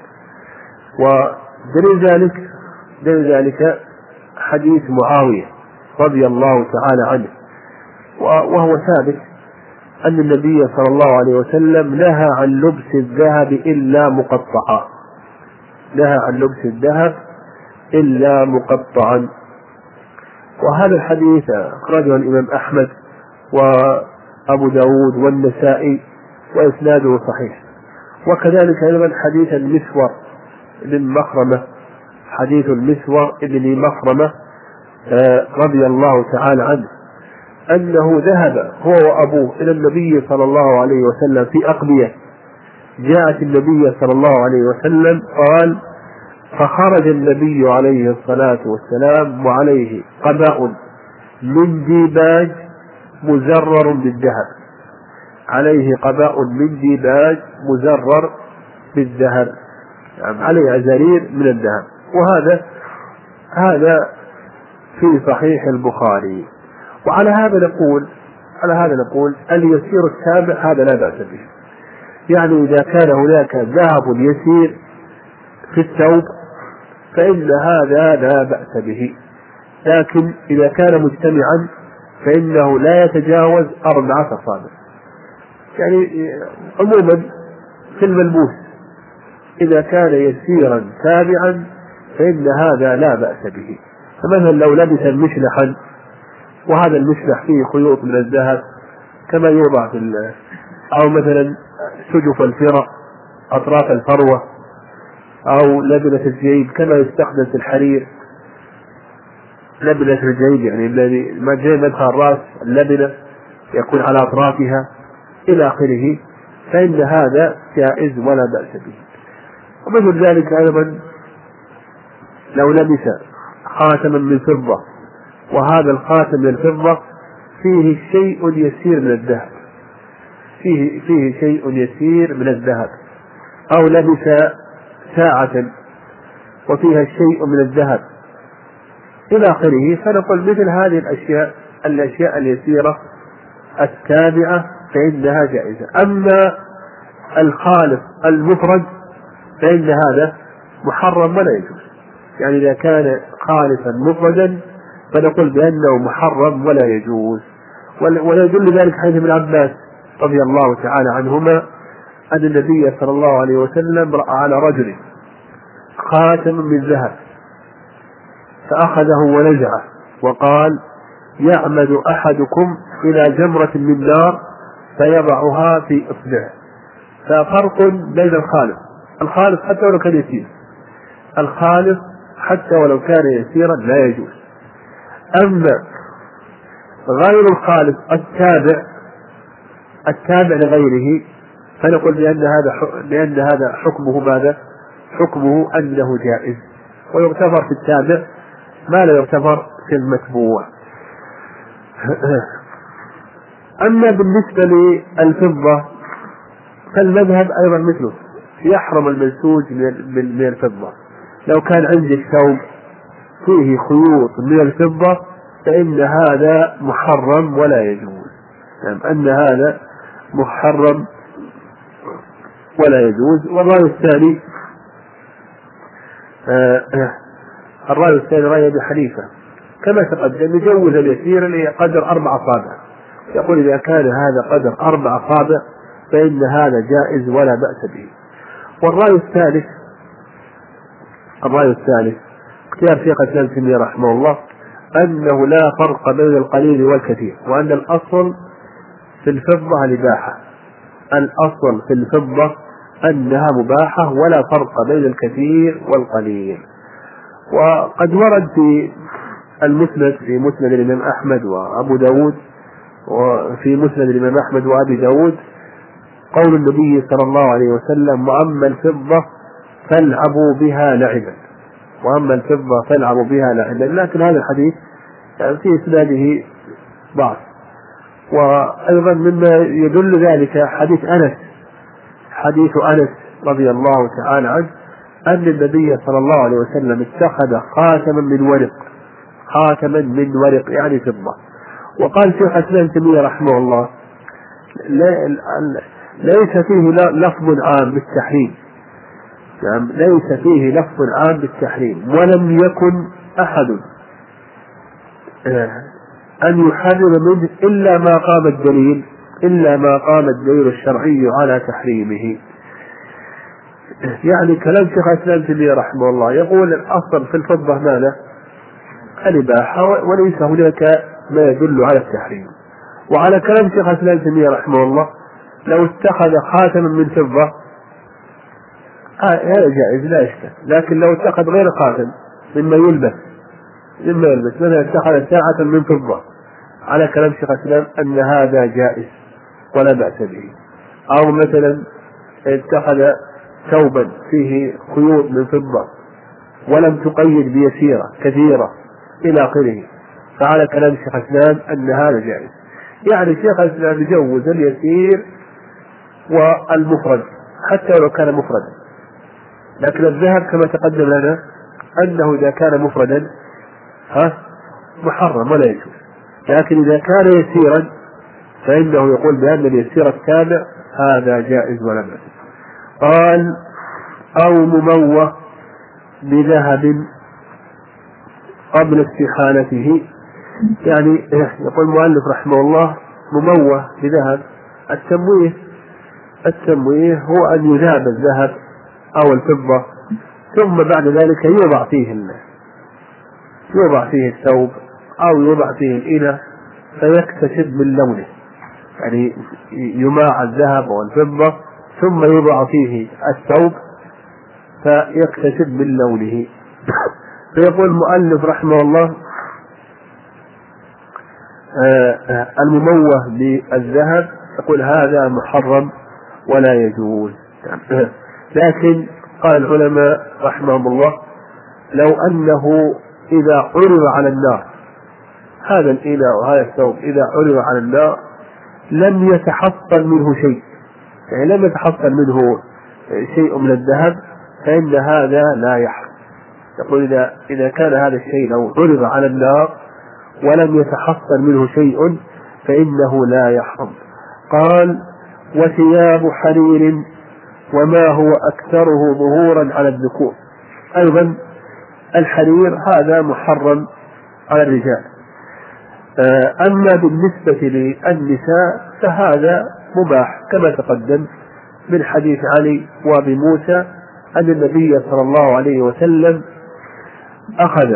ودليل ذلك دليل ذلك حديث معاوية رضي الله تعالى عنه، وهو ثابت أن النبي صلى الله عليه وسلم نهى عن لبس الذهب إلا مقطعا، نهى عن لبس الذهب إلا مقطعا. وهذا الحديث أخرجه الإمام أحمد وأبو داود والنسائي وإسناده صحيح. وكذلك أيضا حديث المسور بن مخرمة، حديث المسور بن مخرمة رضي الله تعالى عنه أنه ذهب هو وأبوه إلى النبي صلى الله عليه وسلم في أقبية، جاءت النبي صلى الله عليه وسلم قال: فخرج النبي عليه الصلاة والسلام وعليه قباء من ديباج مزرر بالذهب، عليه قباء من ديباج مزرر بالذهب، يعني عليه عزارير من الذهب. وهذا هذا في صحيح البخاري. وعلى هذا نقول على هذا نقول اليسير التابع هذا لا بأس به، يعني إذا كان هناك ذهب يسير في الثوب فإن هذا لا بأس به، لكن إذا كان مجتمعا فإنه لا يتجاوز أربعة أصابع. يعني عموما في الملبوس إذا كان يسيرا تابعا فإن هذا لا بأس به. فمثلا لو لبس المشلحا وهذا المشلح فيه خيوط من الذهب كما يوضع في، أو مثلا سجف الفرة أطراف الفروة، أو لبنة الجيب كما يستخدم في الحرير، لبنة الجيب يعني الذي ما جاي مدخل الرأس اللبنة يكون على أطرافها إلى آخره، فإن هذا جائز ولا بأس به. ومثل ذلك أيضا لو لبس خاتما من فضة وهذا الخاتم من الفضة فيه شيء يسير من الذهب، فيه فيه شيء يسير من الذهب، أو لبس ساعة وفيها شيء من الذهب إلى آخره، فنقول مثل هذه الأشياء الأشياء اليسيرة التابعة فإنها جائزة. أما الخالص المفرد فإن هذا محرم ولا يجوز، يعني إذا كان خالصا مفردا فنقول بأنه محرم ولا يجوز. ولا يدل ذلك حديث ابن عباس رضي الله تعالى عنهما أن النبي صلى الله عليه وسلم رأى على رجل خاتم من ذهب فأخذه ونزعه وقال: يعمد أحدكم إلى جمرة من نار فيضعها في إصبعه. ففرق بين الخالص الخالص حتى ولو كان يسير، الخالص حتى ولو كان يسيرا لا يجوز. أما غير الخالص التابع التابع لغيره فنقول بأن هذا بأن هذا حكمه ماذا؟ حكمه أنه جائز، ويغتفر في التابع ما لا يغتفر في المتبوع. أما بالنسبة للفضة فالمذهب أيضا مثله، يحرم المنسوج من الفضة. لو كان عندك ثوب فيه خيوط من الفضة فإن هذا محرم ولا يجوز، يعني أن هذا محرم ولا يجوز. والرأي الثاني آه الرأي الثاني رأي أبي حنيفة كما تقدم، يجوز اليسير لقدر أربع أصابع، يقول إذا كان هذا قدر أربع أصابع فإن هذا جائز ولا بأس به. والرأي الثالث الرأي الثالث اختيار شيخ الإسلام ابن تيمية رحمه الله أنه لا فرق بين القليل والكثير، وأن الأصل في الفضة الإباحة، الأصل في الفضة أنها مباحة ولا فرق بين الكثير والقليل. وقد ورد في المسند في مسند الإمام أحمد وأبو داود وفي مسند الإمام أحمد وأبي داود قول النبي صلى الله عليه وسلم: وأما الفضة فالعبوا بها لعبا، وأما الفضة فالعبوا بها لعبا. لكن هذا الحديث يعني في إسناده ضعف. وأيضا مما يدل ذلك حديث أنس حديث أنس رضي الله تعالى عنه أن النبي صلى الله عليه وسلم اتخذ خاتما من ورق، خاتما من ورق يعني فضة. وقال شيخ الإسلام ابن تيمية رحمه الله ليس فيه لفظ عام بالتحريم، يعني ليس فيه لفظ عام بالتحريم، ولم يكن أحد أن يحرم منه إلا ما قام الدليل إلا ما قام الدليل الشرعي على تحريمه. يعني كلام شيخ الإسلام ابن تيمية رحمه الله يقول الأصل في الفضة ماذا؟ الإباحة، وليس هناك ما يدل على التحريم. وعلى كلام شيخ الإسلام ابن تيمية رحمه الله لو اتخذ خاتما من فضة هذا جائز لا إشكال، لكن لو اتخذ غير خاتم مما يلبس مما يلبس مثلا اتخذ ساعة من فضة على كلام شيخ الإسلام أن هذا جائز ولا بأس به. أو مثلا اتخذ ثوبا فيه خيوط من فضة ولم تقيد بيسيرة كثيرة إلى آخره، فعلى كلام شيخ الإسلام أن هذا جائز. يعني شيخ الإسلام يجوز اليسير والمفرد حتى لو كان مفردا، لكن الذهب كما تقدم لنا أنه إذا كان مفردا ها محرم ولا يجوز، لكن إذا كان يسيرا فإنه يقول بأن اليسير التابع هذا جائز ولا بأس. قال أو مموه بذهب قبل استحالته، يعني يقول المؤلف رحمه الله مموه بذهب. التمويه التمويه هو أن يذاب الذهب أو الفضة ثم بعد ذلك يوضع فيه يوضع فيه الثوب أو يوضع فيه الإناء فيكتسب من لونه، يعني يماع الذهب والفضة ثم يوضع فيه الثوب فيكتسب من لونه. فيقول المؤلف رحمه الله المموه بالذهب يقول هذا محرم ولا يجوز. لكن قال العلماء رحمهم الله لو أنه إذا عرض على النار هذا الإناء وهذا الثوب إذا عرض على النار لم يتحصل منه شيء، يعني لم يتحصل منه شيء من الذهب فإن هذا لا يحرم. يقول إذا إذا كان هذا الشيء لو عرض على النار ولم يتحصل منه شيء فإنه لا يحرم. قال وثياب حرير وما هو أكثره ظهورا على الذكور، أيضا الحرير هذا محرم على الرجال. أما بالنسبة للنساء فهذا مباح كما تقدم من حديث علي وابي موسى أن النبي صلى الله عليه وسلم أخذ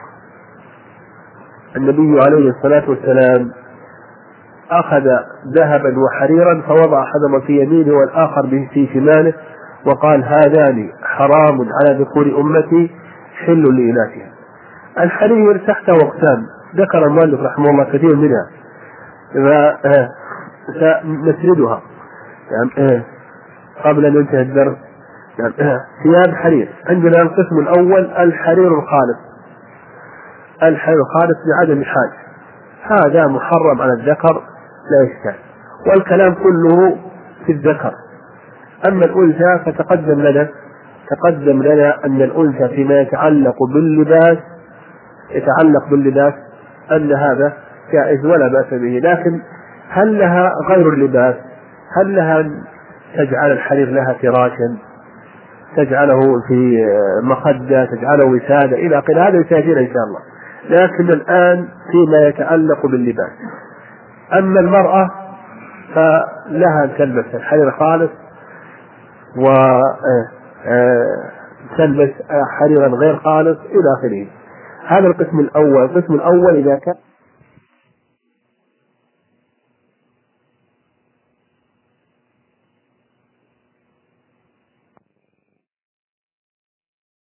النبي عليه الصلاة والسلام أخذ ذهبا وحريرا فوضع أحدهما في يمينه والآخر به في شماله وقال هذان حرام على ذكور أمتي حل لإناثها. الحرير تحته أقسام ذكر المؤلف رحمه الله كثير منها فنسردها يعني قبل أن ينتهي الدرس. يعني ثياب حرير عندنا القسم الأول الحرير الخالص، الحرير الخالص بعدم حاجة هذا محرم على الذكر لا يشكل، والكلام كله في الذكر. أما الأنثى فتقدم لنا تقدم لنا أن الأنثى فيما يتعلق باللباس يتعلق باللباس أن هذا جائز ولا بأس به، لكن هل لها غير اللباس؟ هل لها تجعل الحرير لها فراشا، تجعله في مخدة، تجعله وسادة إلى آخره؟ هذا يسافر إن شاء الله، لكن الآن فيما يتعلق باللباس. أما المرأة فلها أن تلبس الحرير خالص وتلبس حريرا غير خالص إلى آخره. هذا القسم الأول. القسم الأول إذا كان